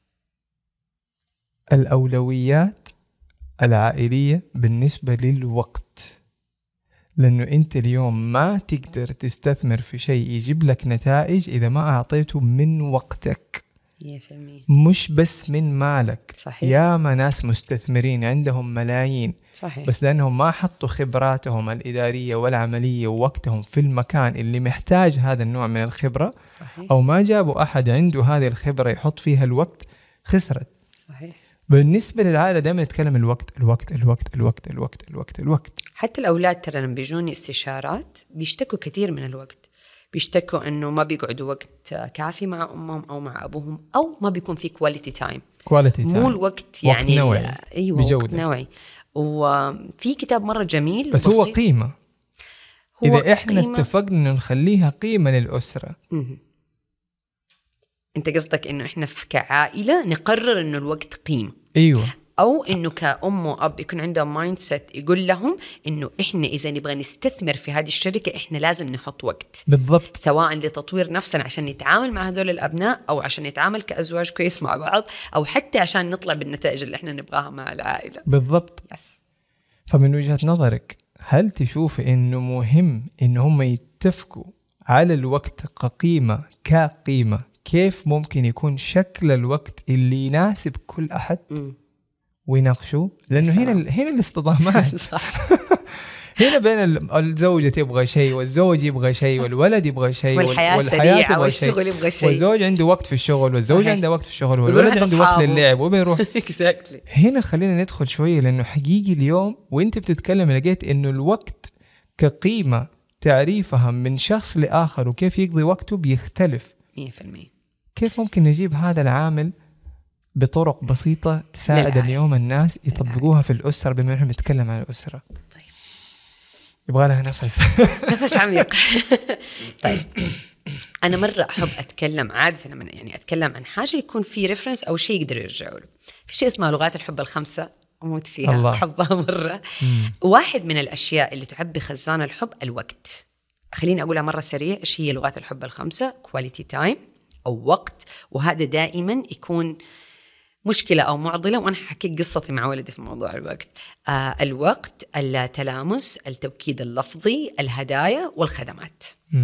الأولويات العائلية بالنسبة للوقت، لأنه أنت اليوم ما تقدر تستثمر في شيء يجيب لك نتائج إذا ما أعطيته من وقتك، 100%. مش بس من مالك. صحيح. ياما ناس مستثمرين عندهم ملايين، صحيح. بس لأنهم ما حطوا خبراتهم الإدارية والعملية ووقتهم في المكان اللي محتاج هذا النوع من الخبرة. صحيح. أو ما جابوا أحد عنده هذه الخبرة يحط فيها الوقت، خسرت. صحيح. بالنسبة للعائلة دائما نتكلم الوقت الوقت الوقت الوقت الوقت الوقت الوقت. حتى الأولاد ترى لما بيجوني استشارات بيشتكوا كثير من الوقت، بيشتكوا إنه ما بيقعدوا وقت كافي مع أمهم أو مع أبوهم، أو ما بيكون في كواليتي تايم. مو الوقت يعني وقت نوعي. أيوة بجودة. وقت نوعي. وفي كتاب مرة جميل بس بسيط. هو قيمة. إذا إحنا اتفقنا إنه نخليها قيمة للأسرة. أنت قصدك إنه إحنا كعائلة نقرر إنه الوقت قيمة. أيوة. أو إنه كأم وأب يكون عندهم مايند سيت يقول لهم إنه إحنا إذا نبغى نستثمر في هذه الشركة إحنا لازم نحط وقت. بالضبط. سواء لتطوير نفسنا عشان نتعامل مع هذول الأبناء، أو عشان نتعامل كأزواج كويس مع بعض، أو حتى عشان نطلع بالنتائج اللي إحنا نبغاها مع العائلة. بالضبط. يس. فمن وجهة نظرك هل تشوف إنه مهم إنه هم يتفقوا على الوقت كقيمة كيف ممكن يكون شكل الوقت اللي يناسب كل أحد ويناقشوا؟ لأنه هنا الاصطدامات. صح. هنا بين الزوجة تبغى شيء والزوج يبغى شيء والولد يبغى شيء والحياة سريعة والشغل يبغى شيء، والزوج عنده وقت في الشغل والزوجة عنده وقت في الشغل والولد عنده وقت للعب وبيروح. هنا خلينا ندخل شوية، لأنه حقيقي اليوم وانت بتتكلم لقيت إنه الوقت كقيمة تعريفها من شخص لآخر وكيف يقضي وقته بيختلف 100%. كيف ممكن نجيب هذا العامل بطرق بسيطة تساعد اليوم الناس يطبقوها في الأسرة، بما إننا نتكلم عن الأسرة؟ طيب. يبغى لها نفس عميق. طيب أنا مرة أحب أتكلم عادة يعني أتكلم عن حاجة يكون في ريفرنس أو شيء يقدر يرجعوا له. في شيء اسمه لغات الحب ال5، أموت فيها الله. أحبها مرة. واحد من الأشياء اللي تعبي خزان الحب الوقت. خليني أقولها مرة سريع إيش هي لغات الحب ال5. كواليتي تايم أو وقت، وهذا دائما يكون مشكلة أو معضلة، وأنا حكي قصتي مع ولدي في موضوع الوقت. الوقت، التلامس، التوكيد اللفظي، الهدايا والخدمات.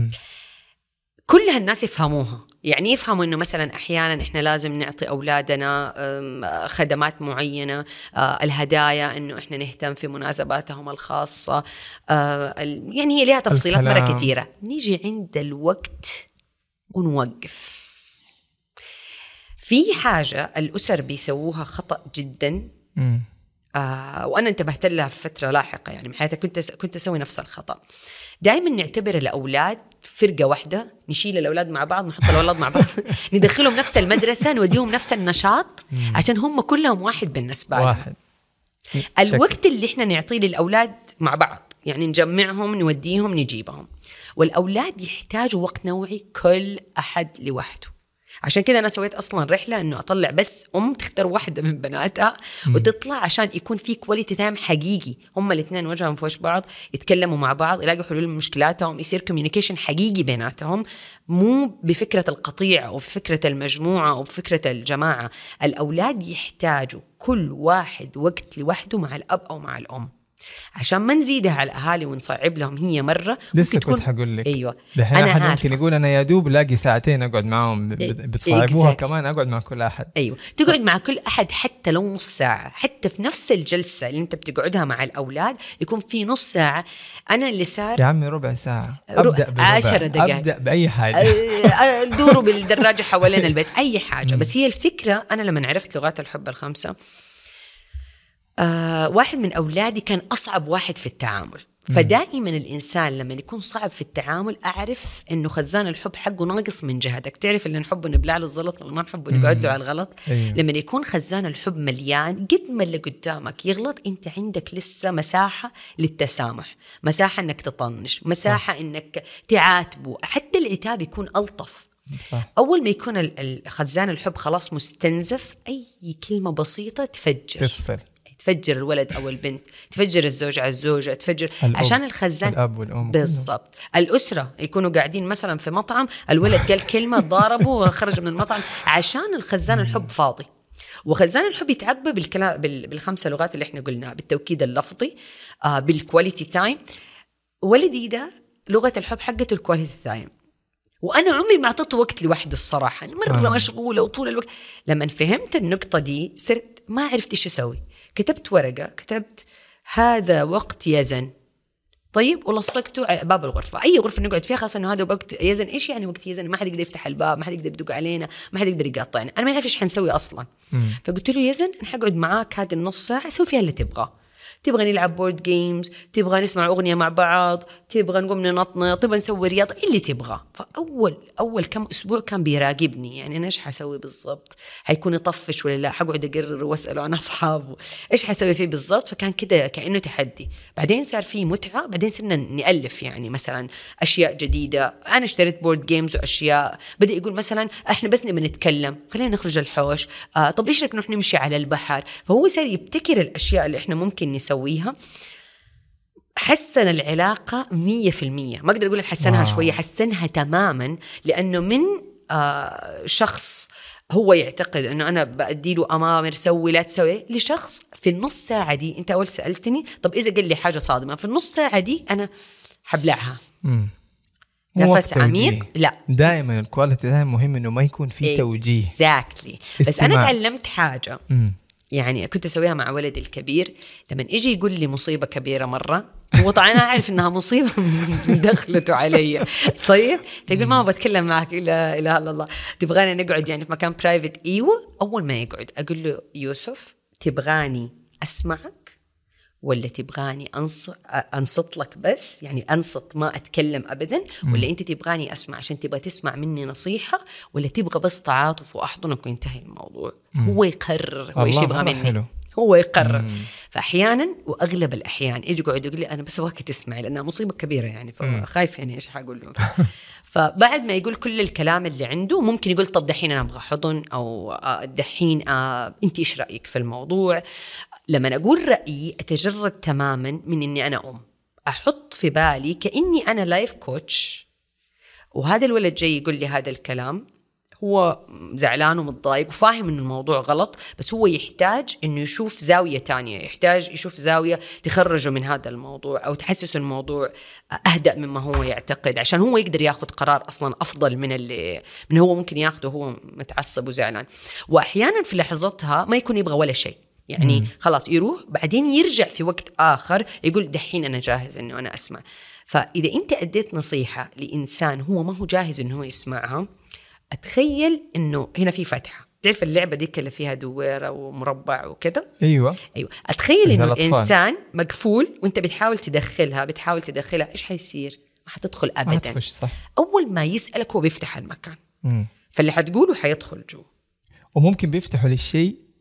كلها الناس يفهموها، يعني يفهموا إنه مثلا أحيانا إحنا لازم نعطي أولادنا خدمات معينة، الهدايا إنه إحنا نهتم في مناسباتهم الخاصة، يعني هي لها تفصيلات مرة كثيرة. نيجي عند الوقت ونوقف. في حاجة الأسر بيسووها خطأ جدا، وأنا انتبهت لها في فترة لاحقة يعني من حياتي، كنت أسوي نفس الخطأ. دائما نعتبر الأولاد فرقة واحدة، نشيل الأولاد مع بعض، نحط الأولاد مع بعض، ندخلهم نفس المدرسة، نوديهم نفس النشاط، عشان هم كلهم واحد بالنسبة لهم. الوقت اللي احنا نعطيه للأولاد مع بعض، يعني نجمعهم نوديهم نجيبهم، والأولاد يحتاجوا وقت نوعي كل أحد لوحده. عشان كده أنا سويت أصلا رحلة إنه أطلع بس تختار واحدة من بناتها وتطلع عشان يكون في كواليتي تايم حقيقي، هم الاثنين وجههم في وجه بعض، يتكلموا مع بعض، يلاقوا حلول لمشكلاتهم، يصير كوميونيكيشن حقيقي بيناتهم، مو بفكرة القطيع أو بفكرة المجموعة أو بفكرة الجماعة. الأولاد يحتاجوا كل واحد وقت لوحده مع الأب أو مع الأم، عشان ما نزيدها على الأهالي ونصعب لهم هي مرة. لسه كنت حقول لك أيوة أنا أحد ممكن يقول أنا يا دوب لاقي ساعتين أقعد معهم، بتصعبوها كمان أقعد مع كل أحد. أيوة تقعد مع كل أحد حتى لو نص ساعة، حتى في نفس الجلسة اللي أنت بتقعدها مع الأولاد يكون في نص ساعة. أنا اللي صار يا عمي ربع ساعة، أبدأ 10 دقائق، أبدأ بأي حاجة دوروا بالدراجة حوالين البيت أي حاجة. بس هي الفكرة أنا لما عرفت لغات الحب الخمسة، واحد من أولادي كان أصعب واحد في التعامل. فدائما الإنسان لما يكون صعب في التعامل أعرف إنه خزان الحب حقه ناقص من جهتك. تعرف اللي نحبه نبلع له الزلط ولا ما نحبه نقعد له على الغلط. لما يكون خزان الحب مليان، قد ما اللي قدامك يغلط أنت عندك لسه مساحة للتسامح، مساحة إنك تطنش، مساحة إنك تعاتبه، حتى العتاب يكون ألطف. صح. أول ما يكون خزان الحب خلاص مستنزف، أي كلمة بسيطة تفجر الولد أو البنت، تفجر الزوج على الزوجة، تفجر عشان الخزان. الأب والأم بالضبط. الأسرة يكونوا قاعدين مثلا في مطعم، الولد قال كلمة ضاربه وخرج من المطعم عشان الخزان الحب فاضي. وخزان الحب يتعبى بالكلام بالخمسة لغات اللي احنا قلناها، بالتوكيد اللفظي، بالكواليتي تايم. ولدي ده لغة الحب حقته الكواليتي تايم، وأنا عمري ما أعطيته وقت لوحده الصراحة، مرة مشغولة وطول الوقت. لما فهمت النقطة دي صرت ما عرفت إيش أسوي. كتبت ورقة، كتبت هذا وقت يزن، طيب، ولصقته على باب الغرفة، أي غرفة نقعد فيها، خاصة إنه هذا وقت يزن. إيش يعني وقت يزن؟ ما حد يقدر يفتح الباب، ما حد يقدر يدق علينا، ما حد يقدر يقاطعنا، أنا ما أعرف إيش حنسوي أصلا. فقلت له يزن أنا حقعد معاك هذه النص ساعة، سوي فيها اللي تبغى نلعب بورد جيمز، تبغى نسمع أغنية مع بعض، تبغى نقوم ننطنط، تبغى نسوي رياضة، اللي تبغى. فأول كم أسبوع كان بيراقبني، يعني أنا إيش حسوي بالضبط، حيكون يطفش ولا لا، حقعد أقرر وأسأله عن أصحابه إيش حسوي فيه بالضبط. فكان كده كأنه تحدي. بعدين صار فيه متعة، بعدين صرنا نألف يعني مثلا أشياء جديدة. أنا اشتريت بورد جيمز وأشياء، بدأ يقول مثلا إحنا بس نبي نتكلم، خلينا نخرج الحوش، طب إيش رأيك نروح نمشي على البحر. فهو صار يبتكر الأشياء اللي إحنا ممكن نسويها. حسن العلاقة 100%. ما أقدر أقول لك حسنها شوية، حسنها تماما. لأنه من شخص هو يعتقد أنه أنا بأدي له أمامر سوي لا تسوي، لشخص في النص ساعة دي، أنت أول سألتني طب إذا قال لي حاجة صادمة في النص ساعة دي أنا حبلعها. نفس عميق. لا دائما الكواليتي ده مهم، إنه ما يكون في توجيه. exactly. بس أنا تعلمت حاجة يعني كنت أسويها مع ولدي الكبير. لما يجي يقول لي مصيبة كبيرة مرة، هو طبعا أنا عارف إنها مصيبة دخلته علي، طيب، فيقول ماما بتكلم معك، لا إله إلا الله، تبغاني نقعد يعني في مكان برايفت؟ إيوه. أول ما يقعد أقول له يوسف، تبغاني أسمعك ولا تبغاني أنصت لك بس، يعني أنصت ما أتكلم أبدا، ولا أنت تبغاني أسمع عشان تبغى تسمع مني نصيحة، ولا تبغى بس تعاطف وأحضنك وينتهي الموضوع. هو يقرر هو إيش يبغى مني. حلو. هو يقرر. فأحيانا وأغلب الأحيان يجي يقعد يقول لي أنا بس أبغاك تسمعي لأنها مصيبة كبيرة يعني، فخايف يعني إيش حقول له. فبعد ما يقول كل الكلام اللي عنده، ممكن يقول طب دحين أنا أبغى حضن، أو دحين أنت إيش رأيك في الموضوع. لما أقول رأيي أتجرد تماما من إني أنا أحط في بالي كأني أنا لايف كوتش، وهذا الولد جاي يقول لي هذا الكلام، هو زعلان ومتضايق وفاهم إنه الموضوع غلط، بس هو يحتاج إنه يشوف زاوية تانية، يحتاج يشوف زاوية تخرجه من هذا الموضوع أو تحسسه الموضوع أهدأ مما هو يعتقد، عشان هو يقدر ياخد قرار أصلا أفضل من هو ممكن ياخده هو متعصب وزعلان. وأحيانا في لحظتها ما يكون يبغى ولا شيء، يعني خلاص يروح، بعدين يرجع في وقت آخر يقول دحين أنا جاهز إنه أنا أسمع. فإذا أنت أديت نصيحة لإنسان هو ما هو جاهز إنه هو يسمعها، أتخيل إنه هنا في فتحة. تعرف اللعبة دي اللي فيها دويرة ومربع وكده؟ أيوة. أتخيل إنه الإنسان مقفول وإنت بتحاول تدخلها إيش حيصير؟ ما حتدخل أبدا. صح. أول ما يسألك هو بيفتح المكان، فاللي حتقوله حيدخل جو. وممكن بيفتحوا للشيء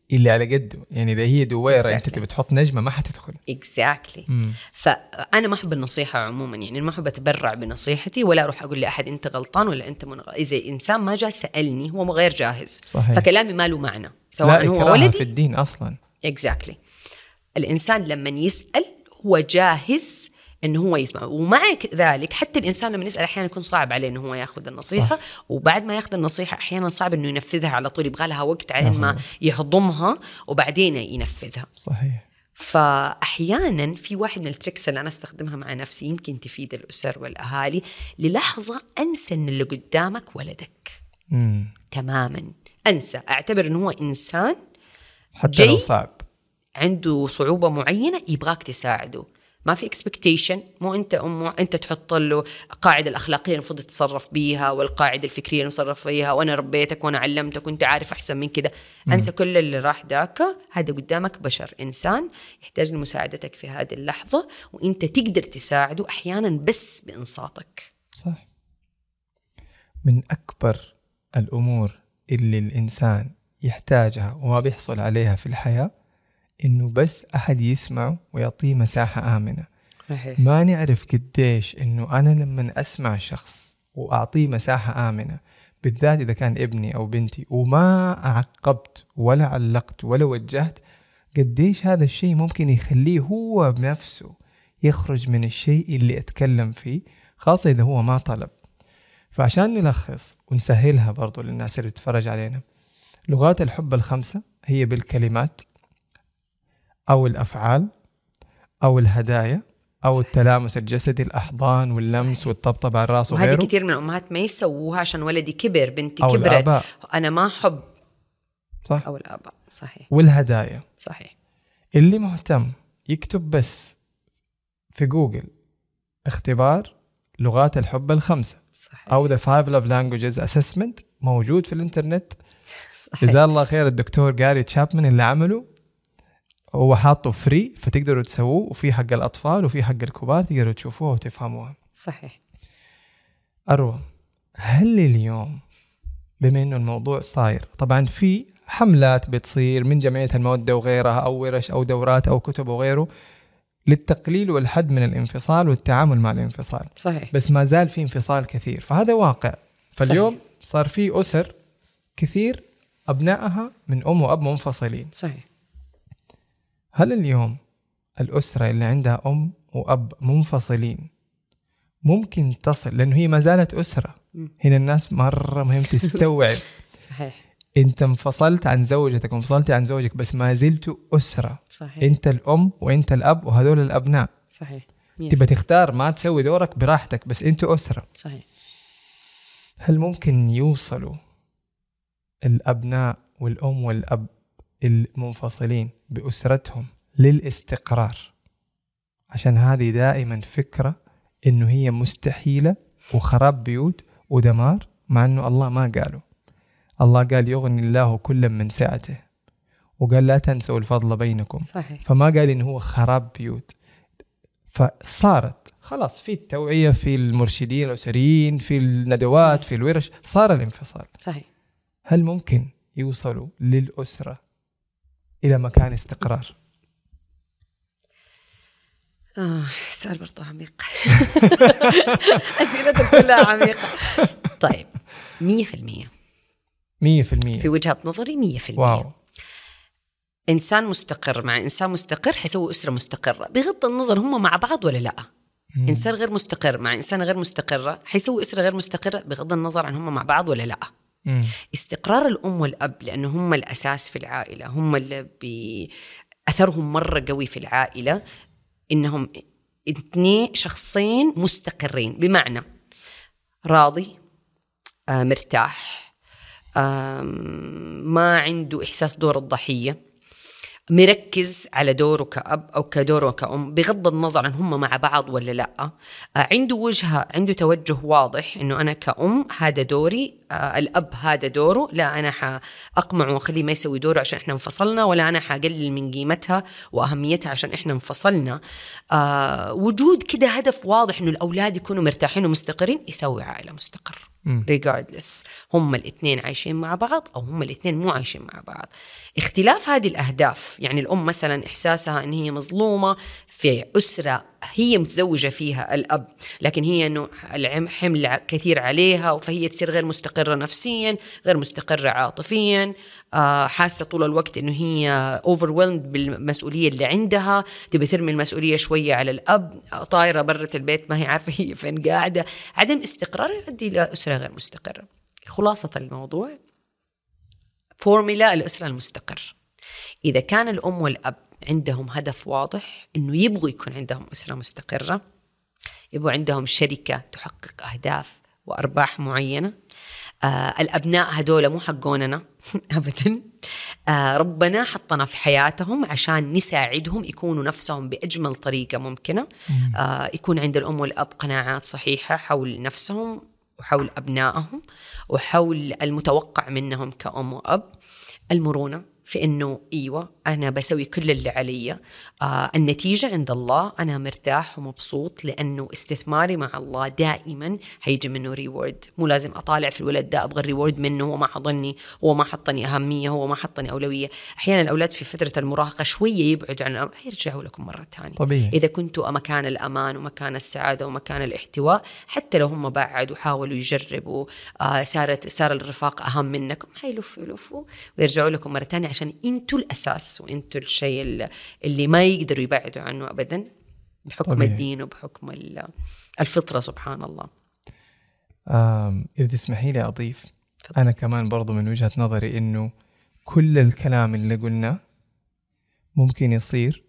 اللي على قده. يعني إذا هي دويرة أنت Exactly. تبي تحط نجمة ما حتدخل. exactly. فأنا ما أحب النصيحة عموما، يعني ما أحب أتبرع بنصيحتي ولا أروح أقول لأحد أنت غلطان ولا أنت إذا إنسان ما جاء سألني هو غير جاهز. صحيح. فكلامي ما له معنى سواء هو ولدي في الدين أصلا. exactly. الإنسان لما يسأل هو جاهز إنه هو يسمع. ومع ذلك حتى الإنسان لما يسأل أحيانا يكون صعب عليه إنه هو يأخذ النصيحة. صح. وبعد ما يأخذ النصيحة أحيانا صعب إنه ينفذها على طول، يبغى لها وقت على ما يهضمها وبعدين ينفذها. صحيح. فأحيانا في واحد من التريكس اللي أنا استخدمها مع نفسي يمكن تفيد الأسر والأهالي، للحظة أنسى إن اللي قدامك ولدك. تماما أنسى، أعتبر إنه هو إنسان حتى لو صعب، عنده صعوبة معينة يبغاك تساعده. ما في expectation، مو أنت تحط له قاعدة الأخلاقية المفروض تتصرف بيها والقاعدة الفكرية اللي نتصرف فيها، وأنا ربيتك وأنا علمتك وأنت عارف أحسن من كده. أنسى كل اللي راح ذاك. هذا قدامك بشر، إنسان يحتاج لمساعدتك في هذه اللحظة، وأنت تقدر تساعده أحيانا بس بإنصاتك. صح. من أكبر الأمور اللي الإنسان يحتاجها وما بيحصل عليها في الحياة إنه بس أحد يسمعه ويعطيه مساحة آمنة. ما نعرف قديش إنه أنا لما أسمع شخص وأعطيه مساحة آمنة، بالذات إذا كان ابني أو بنتي، وما أعقبت ولا علقت ولا وجهت، قديش هذا الشيء ممكن يخليه هو بنفسه يخرج من الشيء اللي أتكلم فيه، خاصة إذا هو ما طلب. فعشان نلخص ونسهلها برضو للناس اللي تتفرج علينا، لغات الحب 5 هي بالكلمات أو الأفعال أو الهدايا أو التلامس الجسدي، الأحضان واللمس والطبطب على الرأس وغيره. وهذه كثير من الأمهات ما يسووها عشان ولدي كبر، بنتي كبرت، الآباء. أنا ما أحب. صح. أو الآباء. صحيح. والهدايا. صحيح. اللي مهتم يكتب بس في جوجل اختبار لغات الحب 5 أو The 5 Love Languages Assessment، موجود في الإنترنت. جزاه الله خير الدكتور جاري تشابمان اللي عمله، هو حاطه فري فتقدروا تسووه، وفي حق الأطفال وفي حق الكبار، تقدروا تشوفوها وتفهموها. صحيح. أروى، هل اليوم بما إنه الموضوع صاير، طبعا في حملات بتصير من جمعية المودة وغيرها أو ورش أو دورات أو كتب وغيره للتقليل والحد من الانفصال والتعامل مع الانفصال. صحيح. بس ما زال في انفصال كثير، فهذا واقع. فاليوم صحيح. صار في أسر كثير أبنائها من أم وأب منفصلين. صحيح. هل اليوم الأسرة اللي عندها أم وأب منفصلين ممكن تصل، لأنه هي ما زالت أسرة، هنا الناس مرة مهم تستوعب. صحيح. أنت انفصلت عن زوجتك وانفصلت عن زوجك، بس ما زلت أسرة. صحيح. أنت الأم وأنت الأب وهذول الأبناء. صحيح. تبى تختار ما تسوي دورك براحتك، بس أنت أسرة. صحيح. هل ممكن يوصلوا الأبناء والأم والأب المنفصلين بأسرتهم للاستقرار؟ عشان هذه دائما فكرة إنه هي مستحيلة وخراب بيوت ودمار، مع إنه الله ما قاله. الله قال يغني الله كل من سعته، وقال لا تنسوا الفضل بينكم. صحيح. فما قال إنه هو خراب بيوت. فصارت خلاص في التوعية، في المرشدين الأسريين، في الندوات. صحيح. في الورش، صار الانفصال. صحيح. هل ممكن يوصلوا للأسرة إلى مكان استقرار؟ سؤال برضو عميق. أسئلتك كلها عميقة. طيب 100% في وجهة نظري 100%. واو. إنسان مستقر مع إنسان مستقر حيسوي أسرة مستقرة، بغض النظر هم مع بعض ولا لا. إنسان غير مستقر مع إنسان غير مستقرة حيسوي أسرة غير مستقرة، بغض النظر عن هم مع بعض ولا لا. استقرار الأم والأب لأنه هم الأساس في العائلة، هم اللي أثرهم مرة قوي في العائلة، إنهم 2 شخصين مستقرين، بمعنى راضي، مرتاح، ما عنده إحساس دور الضحية، مركز على دوره كأب أو كدوره كأم، بغض النظر عن هم مع بعض ولا لا. عنده وجهة، عنده توجه واضح إنه أنا كأم هذا دوري، الأب هذا دوره، لا أنا حأقمعه وأخليه ما يسوي دوره عشان إحنا انفصلنا، ولا أنا حقلل من قيمتها وأهميتها عشان إحنا انفصلنا. وجود كده هدف واضح إنه الأولاد يكونوا مرتاحين ومستقرين يسوي عائلة مستقرة regardless هم الاثنين عايشين مع بعض أو هم الاثنين مو عايشين مع بعض. اختلاف هذه الأهداف، يعني الأم مثلا إحساسها أن هي مظلومة في أسرة هي متزوجة فيها الأب، لكن هي أنه الحمل كثير عليها، فهي تصير غير مستقرة نفسيا، غير مستقرة عاطفيا، حاسة طول الوقت أنه هي overwhelmed بالمسؤولية اللي عندها، تبي ترمي المسؤولية شوية على الأب، طايرة برة البيت ما هي عارفة هي فين قاعدة. عدم استقرار يؤدي إلى أسرة غير مستقرة. خلاصة الموضوع فورميلا الأسرة المستقر، إذا كان الأم والأب عندهم هدف واضح إنه يبغوا يكون عندهم أسرة مستقرة، يبغوا عندهم شركة تحقق أهداف وأرباح معينة. الأبناء هدول مو حقوننا أبدا، ربنا حطنا في حياتهم عشان نساعدهم يكونوا نفسهم بأجمل طريقة ممكنة. يكون عند الأم والأب قناعات صحيحة حول نفسهم وحول أبنائهم وحول المتوقع منهم كأم وأب. المرونة في إنه أيوة أنا بسوي كل اللي علي، النتيجة عند الله، أنا مرتاح ومبسوط لأنه استثماري مع الله دائما هيجي منه ريورد. مو لازم أطالع في الولد ده أبغى الريورد منه، هو ما حضني، هو ما حطني أهمية، هو ما حطني أولوية. أحيانا الأولاد في فترة المراهقة شوية يبعدوا عن الأمر، يرجعوا لكم مرة تانية طبيعي. إذا كنتوا مكان الأمان ومكان السعادة ومكان الاحتواء، حتى لو هم بعدوا وحاولوا يجربوا، صار الرفاق أهم منكم، يلفوا ويرجعوا لكم مرة تانية، عشان انتوا الأساس وانتوا الشيء اللي ما يقدروا يبعدوا عنه أبدا بحكم طبيعي. الدين وبحكم الفطرة سبحان الله. إذا تسمحي لي أضيف فضل. أنا كمان برضو من وجهة نظري إنه كل الكلام اللي قلنا ممكن يصير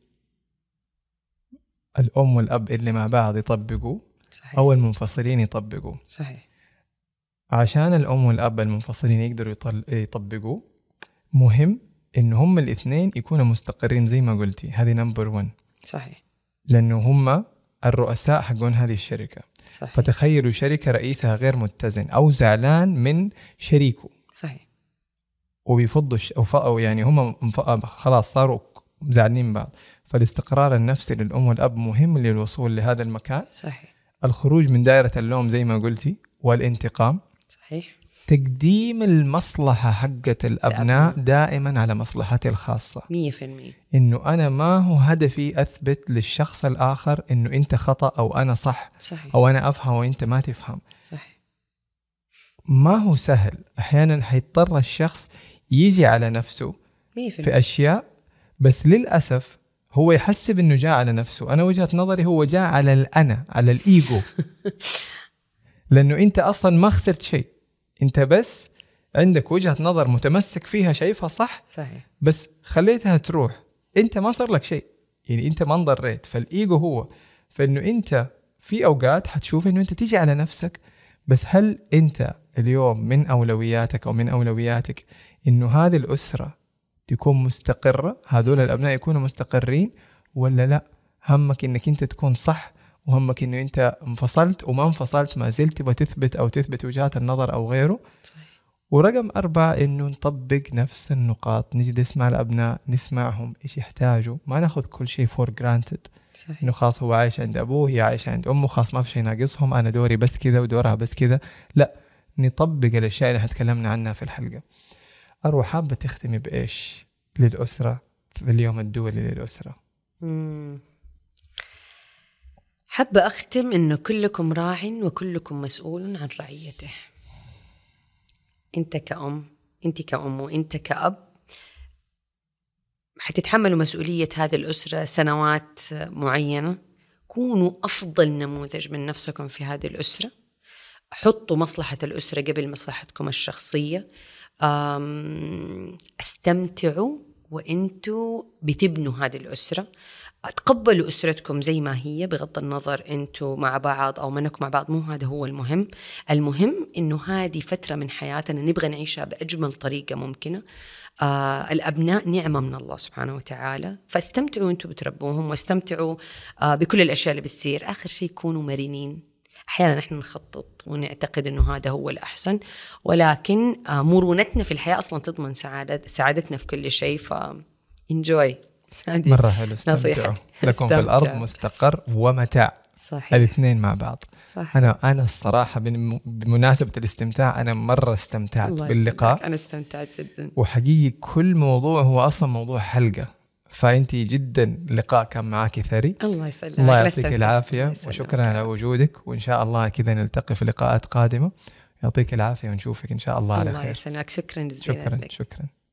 الأم والأب اللي مع بعض يطبقوا صحيح. أو المنفصلين يطبقوا صحيح. عشان الأم والأب المنفصلين يقدروا يطبقوا مهم إنه هم الاثنين يكونوا مستقرين زي ما قلتي، هذه نمبر 1 صحيح، لأنه هم الرؤساء حقون هذه الشركة صحيح. فتخيلوا شركة رئيسها غير متزن أو زعلان من شريكه صحيح، وبيفضوا أو يعني هم خلاص صاروا زعلانين بعض، فالاستقرار النفسي للأم والأب مهم للوصول لهذا المكان صحيح. الخروج من دائرة اللوم زي ما قلتي والانتقام صحيح، تقديم المصلحة حقة الأبناء دائما على مصلحتي الخاصة 100%. إنه أنا ما هو هدفي أثبت للشخص الآخر إنه أنت خطأ أو أنا صح صحيح. أو أنا أفهم وأنت ما تفهم صحيح. ما هو سهل، أحيانا حيضطر الشخص يجي على نفسه 100%. في أشياء، بس للأسف هو يحسب إنه جاء على نفسه. أنا وجهة نظري هو جاء على الأنا، على الإيجو لأنه أنت أصلا ما خسرت شيء، أنت بس عندك وجهة نظر متمسك فيها شايفها صح صحيح، بس خليتها تروح، أنت ما صار لك شيء، يعني أنت ما انضريت. فالإيجو هو فإنه أنت في أوقات حتشوف إنه أنت تيجي على نفسك، بس هل أنت اليوم من أولوياتك أو من أولوياتك إنه هذه الأسرة تكون مستقرة، هذول الأبناء يكونوا مستقرين، ولا لا همك إنك أنت تكون صح، وهمك إنه أنت انفصلت وما انفصلت ما زلت وتثبت أو تثبت وجهات النظر أو غيره صحيح. ورقم 4 إنه نطبق نفس النقاط، نجي نسمع الأبناء، نسمعهم إيش يحتاجوا، ما ناخذ كل شيء for granted صحيح. إنه خاص هو عايش عند أبوه، هي عايشة عند أمه، خاص ما في شيء ناقصهم، أنا دوري بس كذا ودورها بس كذا، لا، نطبق الأشياء اللي تكلمنا عنها في الحلقة. أروى حابة تختمي بإيش للأسرة في اليوم الدولي للأسرة؟ حابة أختم إنه كلكم راع وكلكم مسؤول عن رعيته. أنت كأم، أنت كأم، وأنت كأب حتتحملوا مسؤولية هذه الأسرة سنوات معينة. كونوا أفضل نموذج من نفسكم في هذه الأسرة، حطوا مصلحة الأسرة قبل مصلحتكم الشخصية، استمتعوا وأنتوا بتبنوا هذه الأسرة، تقبلوا أسرتكم زي ما هي بغض النظر أنتوا مع بعض أو منكم مع بعض، مو هذا هو المهم. المهم إنه هذه فترة من حياتنا نبغى نعيشها بأجمل طريقة ممكنة. الأبناء نعمة من الله سبحانه وتعالى، فاستمتعوا أنتوا بتربوهم، واستمتعوا بكل الأشياء اللي بتصير. آخر شيء كونوا مرنين، أحيانا نحن نخطط ونعتقد أنه هذا هو الأحسن، ولكن مرونتنا في الحياة أصلا تضمن سعادتنا في كل شيء. enjoy. مرة حلو، استمتعوا. لكم في الأرض مستقر ومتاع. صحيح. الاثنين مع بعض. صحيح. أنا الصراحة بمناسبة الاستمتاع أنا مرة استمتعت باللقاء. أنا استمتعت جدا، وحقيقي كل موضوع هو أصلا موضوع حلقة، فأنتي جدا لقاء كان معاكي ثري. الله يسلمك، الله يعطيك العافية وشكرا على وجودك، وإن شاء الله كذا نلتقي في لقاءات قادمة. يعطيك العافية ونشوفك إن شاء الله على خير. الله يسلمك، شكرا جزيلا. شكرا.